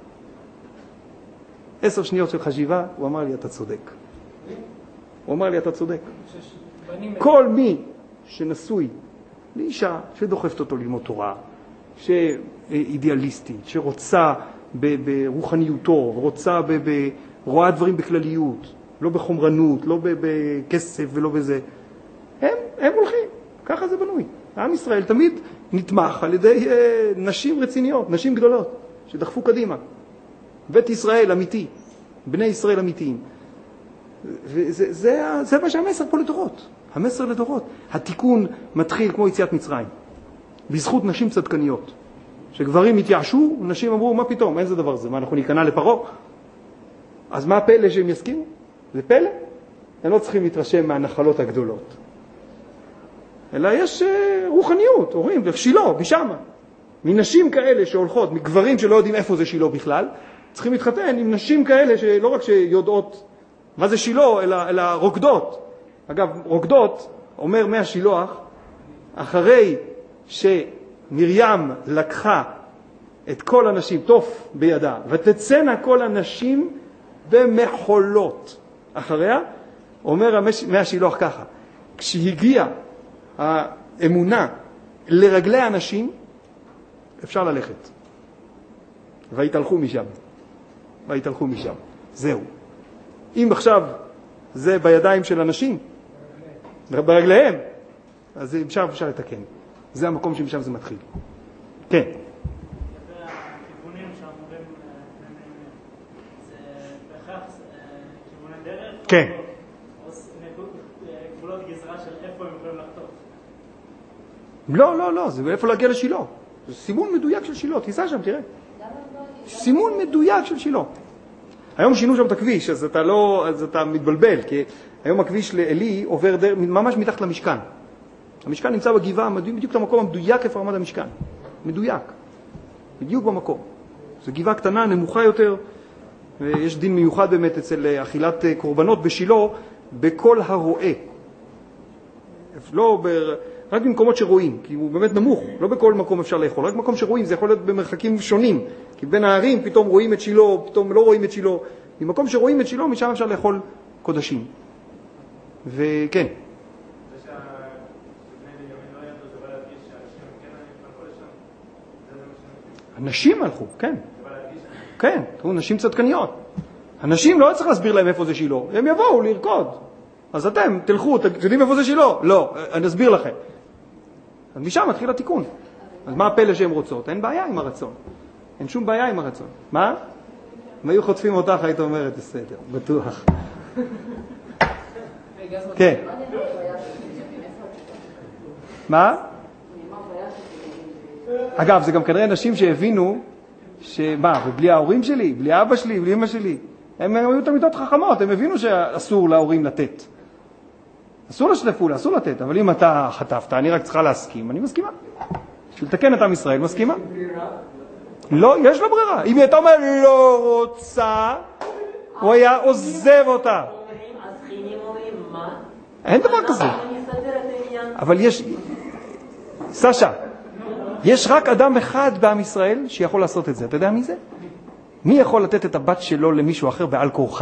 עשר שניות של חשיבה, הוא אמר לי, אתה צודק. הוא אמר לי, אתה צודק. כל מי שנשוי לאישה שדוחפת אותו ללמוד תורה, שאידיאליסטית, שרוצה ברוחניותו, רוצה, רואה דברים בכלליות, לא בחומרנות, לא בכסף ולא בזה, הם, הם הולכים. ככה זה בנוי. עם ישראל תמיד נתמך על ידי נשים רציניות, נשים גדולות, שדחפו קדימה. בית ישראל אמיתי, בני ישראל אמיתיים. וזה, זה, זה מה שהמסר פה לדורות. המסר לדורות. התיקון מתחיל כמו יציאת מצרים. בזכות נשים צדקניות. שגברים התייאשו, נשים אמרו, מה פתאום? אין זה דבר זה. מה, אנחנו ניכנע לפרעה? אז מה הפלא שהם יסכימו? זה פלא? הם לא צריכים להתרשם מהנחלות הגדולות. אלא יש רוחניות, אומרים, שילה, בשמה. מנשים כאלה שהולכות, מגברים שלא יודעים איפה זה שילה בכלל, צריכים להתחתן עם נשים כאלה שלא רק שיודעות מה זה שילה? אלא, אלא רוקדות. אגב, רוקדות, אומר מהשילוח, אחרי שמרים לקחה את כל הנשים, תוף בידה, ותצאנה כל הנשים במחולות. אחריה, אומר מהשילוח ככה, כשהגיעה האמונה לרגלי האנשים, אפשר ללכת. והתהלכו משם. והתהלכו משם. זהו. אם עכשיו זה בידיים של אנשים, ברגליהם, אז אפשר, אפשר לתקן. זה המקום שמשם זה מתחיל. כן. הכיוונים שאמורים, זה בהכרח כיווני דרך? כן. או גבולות גזרה של איפה הם יכולים לחתוך? לא, לא, לא, זה איפה להגיע לשילה. זה סימון מדויק של שילה, תיסע שם, תראה. סימון מדויק של שילה. היום שינו שם את הכביש, אז אתה לא, אז אתה מתבלבל, כי היום הכביש לאלי עובר דר, ממש מתחת למשכן. המשכן נמצא בגבעה, בדיוק את המקום המדויק איפה עמד המשכן. מדויק. בדיוק במקום. זו גבעה קטנה, נמוכה יותר, ויש דין מיוחד באמת אצל אכילת קורבנות בשילה, בכל הרואה. לא בר... רק במקומות שרואים, כי הוא באמת נמוך, לא בכל מקום אפשר לאכול, רק במקום שרואים, זה יכול להיות במרחקים שונים, כי בין הערים פתאום רואים את שילה, פתאום לא רואים את שילה, במקום שרואים את שילה, משם אפשר לאכול קודשים. וכן. זה שהבני בנימין לא ידעו, זה בא להדגיש שאנשים כן הלכו לשם? זה מה שהם... אנשים הלכו, כן. כן, תראו, נשים צדקניות. אנשים לא צריך להסביר להם איפה זה שילה, הם יבואו לרקוד. אז אתם תלכו, תדעים איפה זה שילה? לא, אני אסביר לכם. אז משם מתחיל התיקון. אז מה הפלא שהן רוצות? אין בעיה עם הרצון. אין שום בעיה עם הרצון. מה? אם היו חוטפים אותך, היית אומרת, בסדר, בטוח. כן. מה? אגב, זה גם כנראה נשים שהבינו, שמה, ובלי ההורים שלי, בלי אבא שלי, בלי אמא שלי, הם היו תלמידות חכמות, הם הבינו שאסור להורים לתת. אסור לשתף פעולה, אסור לתת, אבל אם אתה חטפת, אני רק צריכה להסכים, אני מסכימה. בשביל לתקן את עם ישראל, מסכימה? לא, יש לו ברירה. אם היא הייתה אומרת לא רוצה, הוא היה עוזב אותה. אין דבר כזה. אבל יש, סשה, יש רק אדם אחד בעם ישראל שיכול לעשות את זה. אתה יודע מי זה? מי יכול לתת את הבת שלו למישהו אחר בעל כורחה?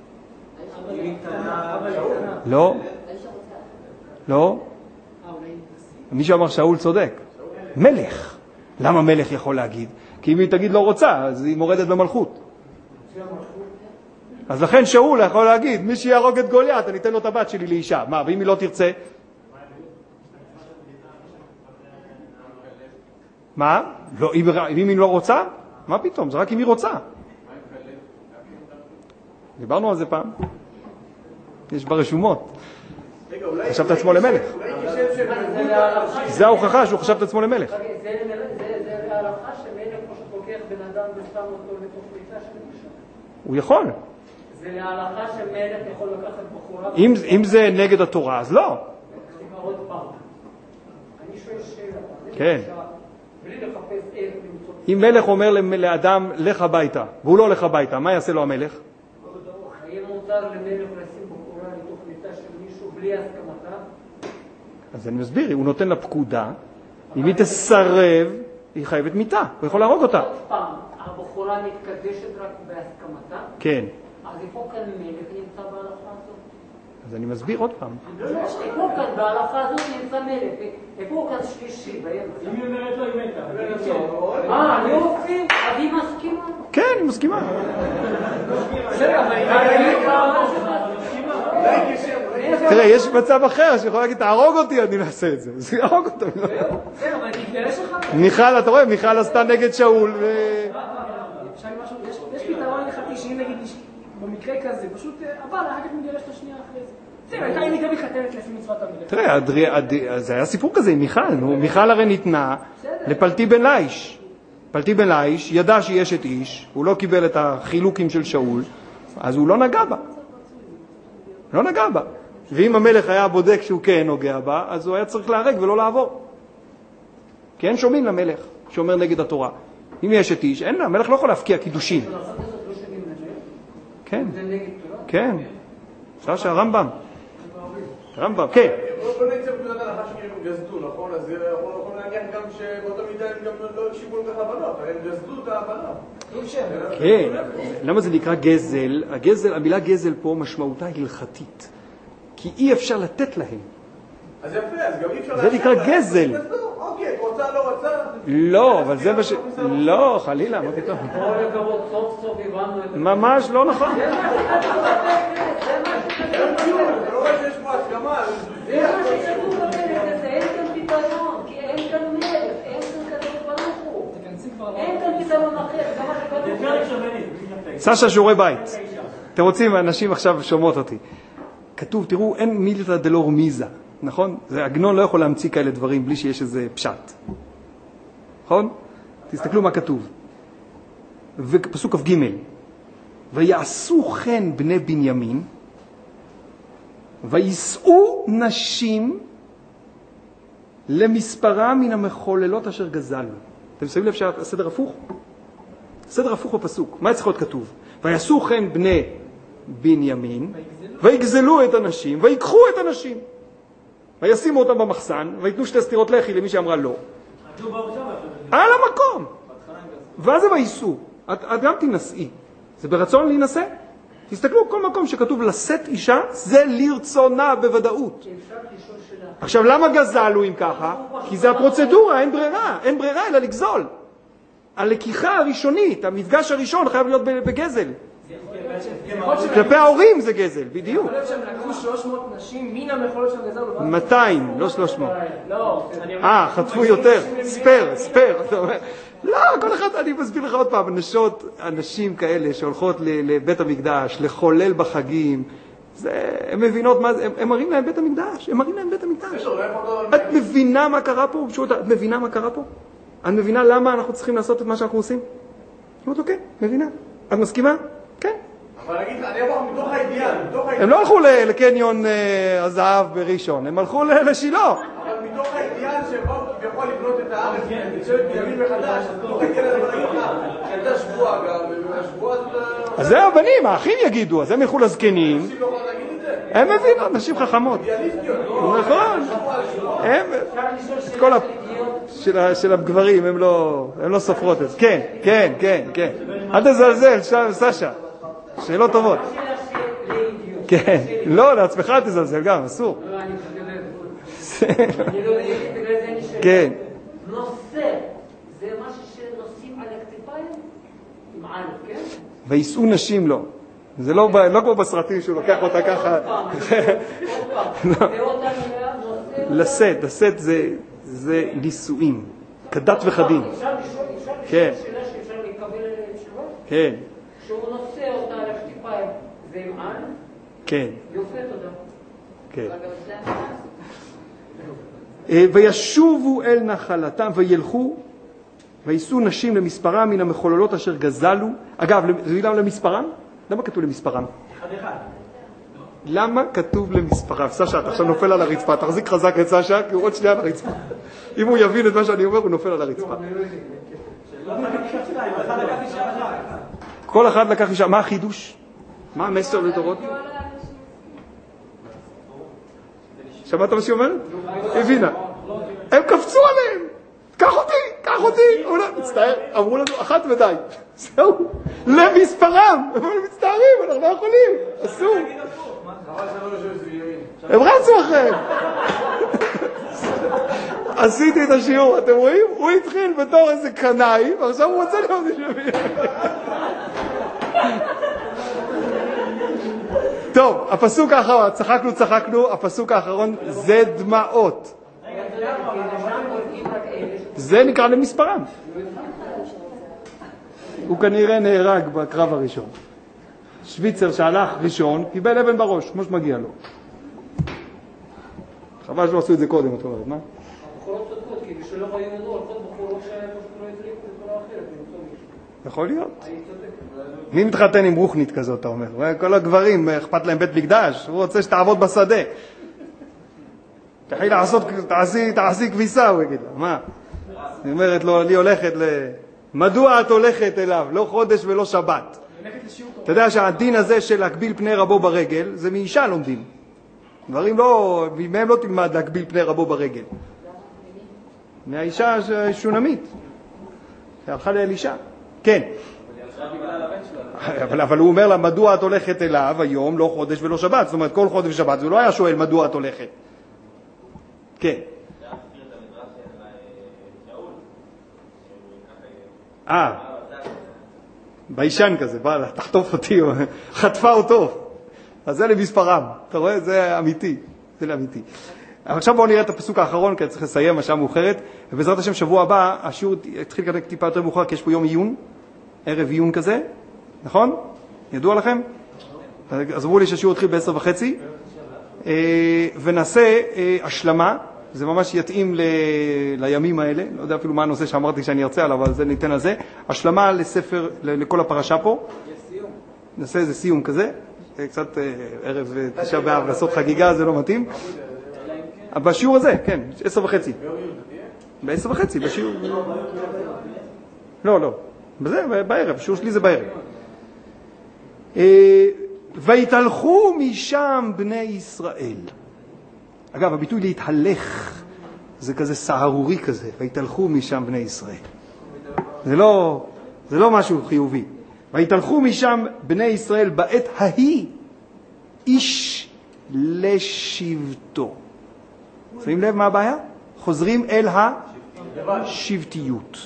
לא. לא. מישהו אמר שאול צודק. מלך. למה מלך יכול להגיד? כי אם היא תגיד לא רוצה, אז היא מורדת במלכות. אז לכן שאול יכול להגיד, מי שיהרוג את גוליית, אני אתן לו את הבת שלי לאישה. מה, ואם היא לא תרצה? מה? לא, אם היא לא רוצה? מה פתאום? זה רק אם היא רוצה. דיברנו על זה פעם. יש ברשומות. חשב את עצמו למלך. זה ההוכחה שהוא חשב את עצמו למלך. זה להלכה שמלך כמו שתוקח בן אדם ושם אותו לתוך מיטה של מישהו? הוא יכול. זה להלכה שמלך יכול לקחת בחורה... אם זה נגד התורה, אז לא. עוד פעם. אני שואל שאלה. כן. בלי לחפש איך למצוא... אם מלך אומר לאדם, לך הביתה, והוא לא הולך הביתה, מה יעשה לו המלך? האם מותר למלך לשים בחורה לתוך מיטה של מישהו בלי הסכמתה? אז אני מסביר, הוא נותן לה פקודה, אם היא תסרב, היא חייבת מיטה, הוא יכול להרוג אותה. עוד פעם, הבחורה מתקדשת רק בהסכמתה? כן. אז איפה כאן מלך נמצא בהלכה הזאת? אז אני מסביר עוד פעם. איפה כאן בהלכה הזאת נמצא מלך? איפה כאן שלישי באמצע? אם היא אומרת לו, היא מתה. אה, אני רוצה, אז היא מסכימה? כן, היא מסכימה. בסדר, אבל היא מסכימה. תראה, יש מצב אחר שיכול להגיד, תהרוג אותי, אני נעשה את זה. אז יהרוג אותו. בסדר, אבל תתגרש לך? מיכל, אתה רואה, מיכל עשתה נגד שאול. יש פתרון הלכתי שאם נגיד במקרה כזה, פשוט אבל אחר כך מתגרש את השנייה אחרי זה. בסדר, הייתה לי גם מתחתנת לפי מצוות המלך. תראה, זה היה סיפור כזה עם מיכל. מיכל הרי ניתנה לפלטי בן ליש. פלטי בן ליש ידע שהיא אשת איש, הוא לא קיבל את החילוקים של שאול, אז הוא לא נגע בה. לא נגע בה. ואם המלך היה בודק שהוא כן נוגע בה, אז הוא היה צריך להרג ולא לעבור. כי אין שומעים למלך שאומר נגד התורה. אם יש את איש, אין לה, המלך לא יכול להפקיע קידושים. כן, כן. סשה, רמב"ם. רמב"ם, כן. בוא נצא בנקודת ההנחה שהם גזדו, נכון? אז יכול להגיע גם שבאותה מידה הם גם לא הקשיבו לכך הבנות, הם גזדו את ההבנות. כן, למה זה נקרא גזל? הגזל, המילה גזל פה משמעותה הלכתית, כי אי אפשר לתת להם. אז יפה, אז גם אי אפשר... זה נקרא גזל. אוקיי, רוצה, לא רוצה... לא, אבל זה מה ש... לא, חלילה, מה פתאום? כל הכבוד, סוף סוף הבנו את... ממש לא נכון. זה מה שכתוב אתה לא רואה שיש פה הסכמה? זה מה שכתוב בפרק הזה, אין כאן פתרון, כי אין כאן מלך, אין כאן כתוב ברוך הוא. אין כאן פתרון אחר, זה מה שכתוב. סשה, שיעורי בית. אתם רוצים, אנשים עכשיו שומעות אותי. כתוב, תראו, אין מילתא דלא רמיזה, נכון? עגנון לא יכול להמציא כאלה דברים בלי שיש איזה פשט. נכון? תסתכלו מה כתוב. ופסוק כ"ג. ויעשו כן בני בנימין, ויסעו נשים למספרם מן המחוללות אשר גזלנו. אתם שמים לב שהסדר הפוך? הסדר הפוך בפסוק. מה צריך להיות כתוב? ויעשו כן בני בנימין, ויגזלו את הנשים, ויקחו את הנשים. וישימו אותם במחסן, ויתנו שתי סתירות לחי למי שאמרה לא. על המקום. ואז הם ויסעו. את, את גם תנסעי. זה ברצון להינשא? תסתכלו, כל מקום שכתוב לשאת אישה, זה לרצונה בוודאות. עכשיו, למה גזלו אם ככה? כי זה הפרוצדורה, אין ברירה. אין ברירה אלא לגזול. הלקיחה הראשונית, המפגש הראשון חייב להיות בגזל. כלפי ההורים זה גזל, בדיוק. יכול להיות שהם לקחו שלוש מאות נשים מן המחולות של גזל? מאתיים, לא שלוש מאות. לא. אה, חטפו יותר. ספר, ספר. לא, כל אחד, אני מסביר לך עוד פעם, נשות, אנשים כאלה שהולכות לבית המקדש, לחולל בחגים, הם מבינות מה זה, הם מראים להם בית המקדש, הם מראים להם בית המקדש. את מבינה מה קרה פה? את מבינה מה קרה פה? את מבינה למה אנחנו צריכים לעשות את מה שאנחנו עושים? אומרת לו, כן, מבינה. את מסכימה? כן. אבל נגיד, אני אמר מתוך האידיאל, מתוך האידיאל. הם לא הלכו לקניון הזהב בראשון, הם הלכו לשילה. אבל מתוך האידיאל שבאו כביכול לבנות את הארץ, לצוות בימין מחדש, מתוך האידיאל הזה בוא נגיד לך, שהייתה שבועה גם, והשבועה הזאת... אז זה הבנים, האחים יגידו, אז הם ילכו לזקנים. אנשים לא יכולים להגיד את זה. הם מבינות, נשים חכמות. נכון. הם, את כל של הגברים, הם לא סופרות את זה. כן, כן, כן, כן. אל תזלזל, סשה. שאלות טובות. כן, לא, לעצמך אל תזלזל גם, אסור. כן. נושא, זה משהו שנושאים על הכתפיים? עם עלו, כן? ויסעו נשים לא. זה לא כמו בסרטים שהוא לוקח אותה ככה. לשאת, לשאת זה נישואים, כדת וחדים. אפשר לשאול, אפשר לשאול שאלה שאפשר לקבל תשובה? כן. שהוא נושא אותה על הכתפיים, זה עם עלו? כן. יופי, תודה. כן. וישובו אל נחלתם וילכו ויסעו נשים למספרם מן המחוללות אשר גזלו. אגב, זה מילה למספרם? למה כתוב למספרם? אחד אחד. למה כתוב למספרם? סשה, אתה עכשיו נופל על הרצפה, תחזיק חזק את סשה, כי הוא עוד שנייה על הרצפה. אם הוא יבין את מה שאני אומר, הוא נופל על הרצפה. כל אחד לקח אישה. מה החידוש? מה המסר לדורות? שמעת מה שהיא אומרת? הבינה. הם קפצו עליהם. קח אותי, קח אותי. מצטער, אמרו לנו, אחת ודי. זהו, למספרם. הם מצטערים, אנחנו לא יכולים. אסור. הם רצו אחריהם. עשיתי את השיעור, אתם רואים? הוא התחיל בתור איזה קנאי, ועכשיו הוא רוצה להיות שווים. טוב, הפסוק האחרון, צחקנו, צחקנו, הפסוק האחרון זה דמעות. זה נקרא למספרם. הוא כנראה נהרג בקרב הראשון. שוויצר שהלך ראשון, קיבל אבן בראש, כמו שמגיע לו. חבל שלא עשו את זה קודם, את אומרת, מה? הבחורות צודקות, כי בשביל לא ראינו ידעו, הלכות בחורות שהיה פשוט לא הדליקו בצורה אחרת, יכול להיות. מי מתחתן עם רוחנית כזאת, אתה אומר? כל הגברים, אכפת להם בית מקדש, הוא רוצה שתעבוד בשדה. תחי לעשות, תעשי, תעשי כביסה, הוא יגיד לה, מה? היא אומרת לו, לי הולכת ל... מדוע את הולכת אליו? לא חודש ולא שבת. אתה יודע שהדין הזה של להקביל פני רבו ברגל, זה מאישה לומדים. דברים לא, מהם לא תלמד להקביל פני רבו ברגל. מהאישה שונמית. הלכה לאלישה. כן. אבל, אבל הוא אומר לה, מדוע את הולכת אליו היום, לא חודש ולא שבת? זאת אומרת, כל חודש ושבת, הוא לא היה שואל מדוע את הולכת. כן. אה, בישן כזה, בא לה, תחטוף אותי, חטפה אותו. אז זה למספרם, אתה רואה? זה אמיתי, זה לאמיתי. אבל עכשיו בואו נראה את הפסוק האחרון, כי צריך לסיים השעה מאוחרת, ובעזרת השם שבוע הבא, השיעור התחיל כזה טיפה יותר מאוחר, כי יש פה יום עיון, ערב עיון כזה, נכון? ידוע לכם? אז אמרו לי שהשיעור התחיל בעשר וחצי, ונעשה השלמה, זה ממש יתאים ל... לימים האלה, לא יודע אפילו מה הנושא שאמרתי שאני ארצה עליו, אבל זה ניתן על זה, השלמה לספר, לכל הפרשה פה. יש סיום. נעשה איזה סיום כזה, קצת ערב תשעה באב לעשות חגיגה, זה לא מתאים. בשיעור הזה, כן, עשר וחצי. בעשר וחצי, בשיעור... לא, לא, בזה, בערב, השיעור שלי זה בערב. ויתהלכו משם בני ישראל. אגב, הביטוי להתהלך, זה כזה סהרורי כזה, ויתהלכו משם בני ישראל. זה לא, זה לא משהו חיובי. ויתהלכו משם בני ישראל בעת ההיא, איש לשבטו. שמים לב מה הבעיה? חוזרים אל השבטיות.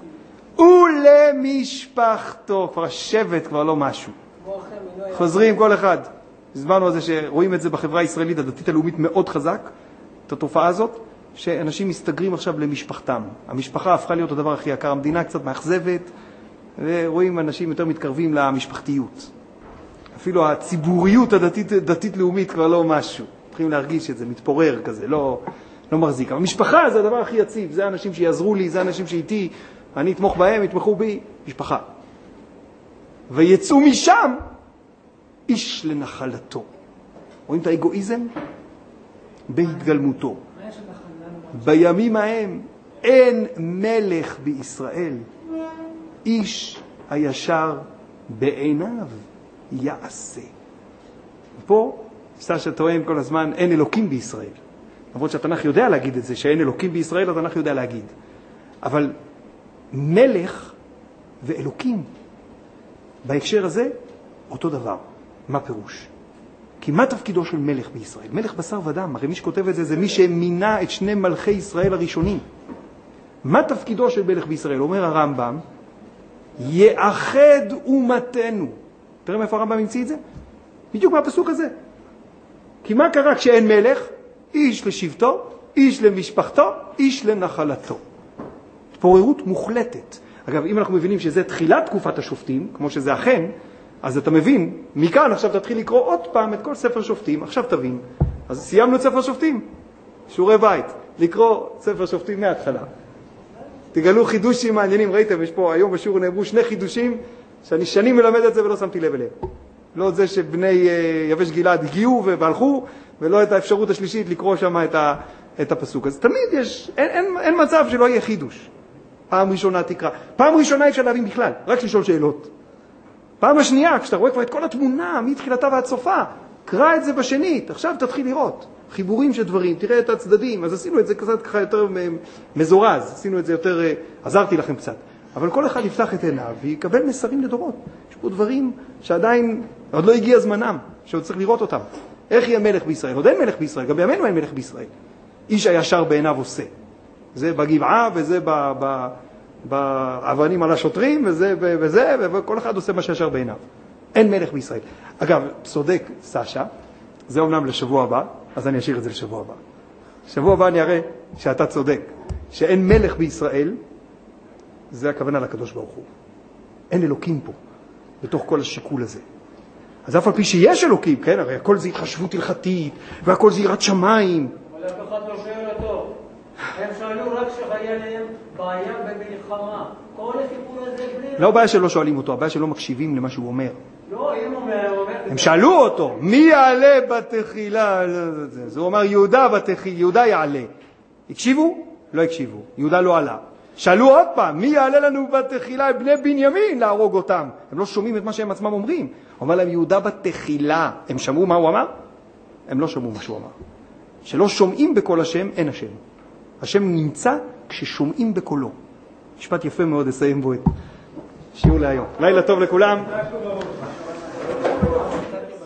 ולמשפחתו, כבר השבט כבר לא משהו. חוזרים כל אחד. הזמנו על זה שרואים את זה בחברה הישראלית הדתית הלאומית מאוד חזק, את התופעה הזאת, שאנשים מסתגרים עכשיו למשפחתם. המשפחה הפכה להיות הדבר הכי יקר, המדינה קצת מאכזבת, ורואים אנשים יותר מתקרבים למשפחתיות. אפילו הציבוריות הדתית, דתית לאומית כבר לא משהו. צריכים להרגיש את זה, מתפורר כזה, לא, לא מחזיק. אבל משפחה זה הדבר הכי יציב, זה אנשים שיעזרו לי, זה אנשים שאיתי, אני אתמוך בהם, יתמכו בי, משפחה. ויצאו משם, איש לנחלתו. רואים את האגואיזם? בהתגלמותו. בימים ההם אין מלך בישראל, איש הישר בעיניו יעשה. פה סשה טוען כל הזמן, אין אלוקים בישראל. למרות שהתנ"ך יודע להגיד את זה, שאין אלוקים בישראל, התנ"ך יודע להגיד. אבל מלך ואלוקים, בהקשר הזה, אותו דבר. מה פירוש? כי מה תפקידו של מלך בישראל? מלך בשר ודם, הרי מי שכותב את זה, זה מי שמינה את שני מלכי ישראל הראשונים. מה תפקידו של מלך בישראל? אומר הרמב"ם, יאחד אומתנו. תראה מאיפה הרמב"ם המציא את זה? בדיוק מהפסוק הזה. כי מה קרה כשאין מלך? איש לשבטו, איש למשפחתו, איש לנחלתו. התפוררות מוחלטת. אגב, אם אנחנו מבינים שזה תחילת תקופת השופטים, כמו שזה אכן, אז אתה מבין, מכאן עכשיו תתחיל לקרוא עוד פעם את כל ספר שופטים, עכשיו תבין. אז סיימנו את ספר שופטים, שיעורי בית, לקרוא ספר שופטים מההתחלה. תגלו חידושים מעניינים, ראיתם, יש פה היום בשיעור נאמרו שני חידושים, שאני שנים מלמד את זה ולא שמתי לב אליהם. לא את זה שבני יבש גלעד הגיעו והלכו, ולא את האפשרות השלישית לקרוא שם את, ה, את הפסוק. אז תמיד יש, אין, אין, אין מצב שלא יהיה חידוש. פעם ראשונה תקרא. פעם ראשונה אפשר להבין בכלל, רק לשאול שאלות. פעם השנייה, כשאתה רואה כבר את כל התמונה, מתחילתה ועד סופה, קרא את זה בשנית, עכשיו תתחיל לראות. חיבורים של דברים, תראה את הצדדים, אז עשינו את זה קצת ככה יותר מזורז, עשינו את זה יותר, עזרתי לכם קצת. אבל כל אחד יפתח את עיניו ויקבל מסרים לדורות. יש פה דברים שעדיין, עוד לא הגיע זמנם, שעוד צריך לראות אותם. איך יהיה מלך בישראל? עוד אין מלך בישראל, גם בימינו אין מלך בישראל. איש הישר בעיניו עושה. זה בגבעה וזה ב... ב בעברנים על השוטרים, וזה וזה, וכל אחד עושה מה שישר בעיניו. אין מלך בישראל. אגב, צודק סשה, זה אומנם לשבוע הבא, אז אני אשאיר את זה לשבוע הבא. שבוע הבא אני אראה שאתה צודק, שאין מלך בישראל, זה הכוונה לקדוש ברוך הוא. אין אלוקים פה, בתוך כל השיקול הזה. אז אף על פי שיש אלוקים, כן, הרי הכל זה התחשבות הלכתית, והכל זה יראת שמיים. אבל אף אחד לא שואל אותו. הם שאלו רק שהיה להם בעיה במלחמה. כל הסיפור הזה בלי... לא בעיה שלא שואלים אותו, הבעיה שלא מקשיבים למה שהוא אומר. לא, אם הוא אומר... הם שאלו אותו, מי יעלה בתחילה? אז הוא אמר, יהודה בתחילה, יהודה יעלה. הקשיבו? לא הקשיבו. יהודה לא עלה. שאלו עוד פעם, מי יעלה לנו בתחילה בני בנימין להרוג אותם? הם לא שומעים את מה שהם עצמם אומרים. הוא אומר להם, יהודה בתחילה. הם שמעו מה הוא אמר? הם לא שמעו מה שהוא אמר. שלא שומעים בקול השם, אין השם. השם נמצא כששומעים בקולו. משפט יפה מאוד, אסיים בו את שיעור להיום. לילה טוב לכולם.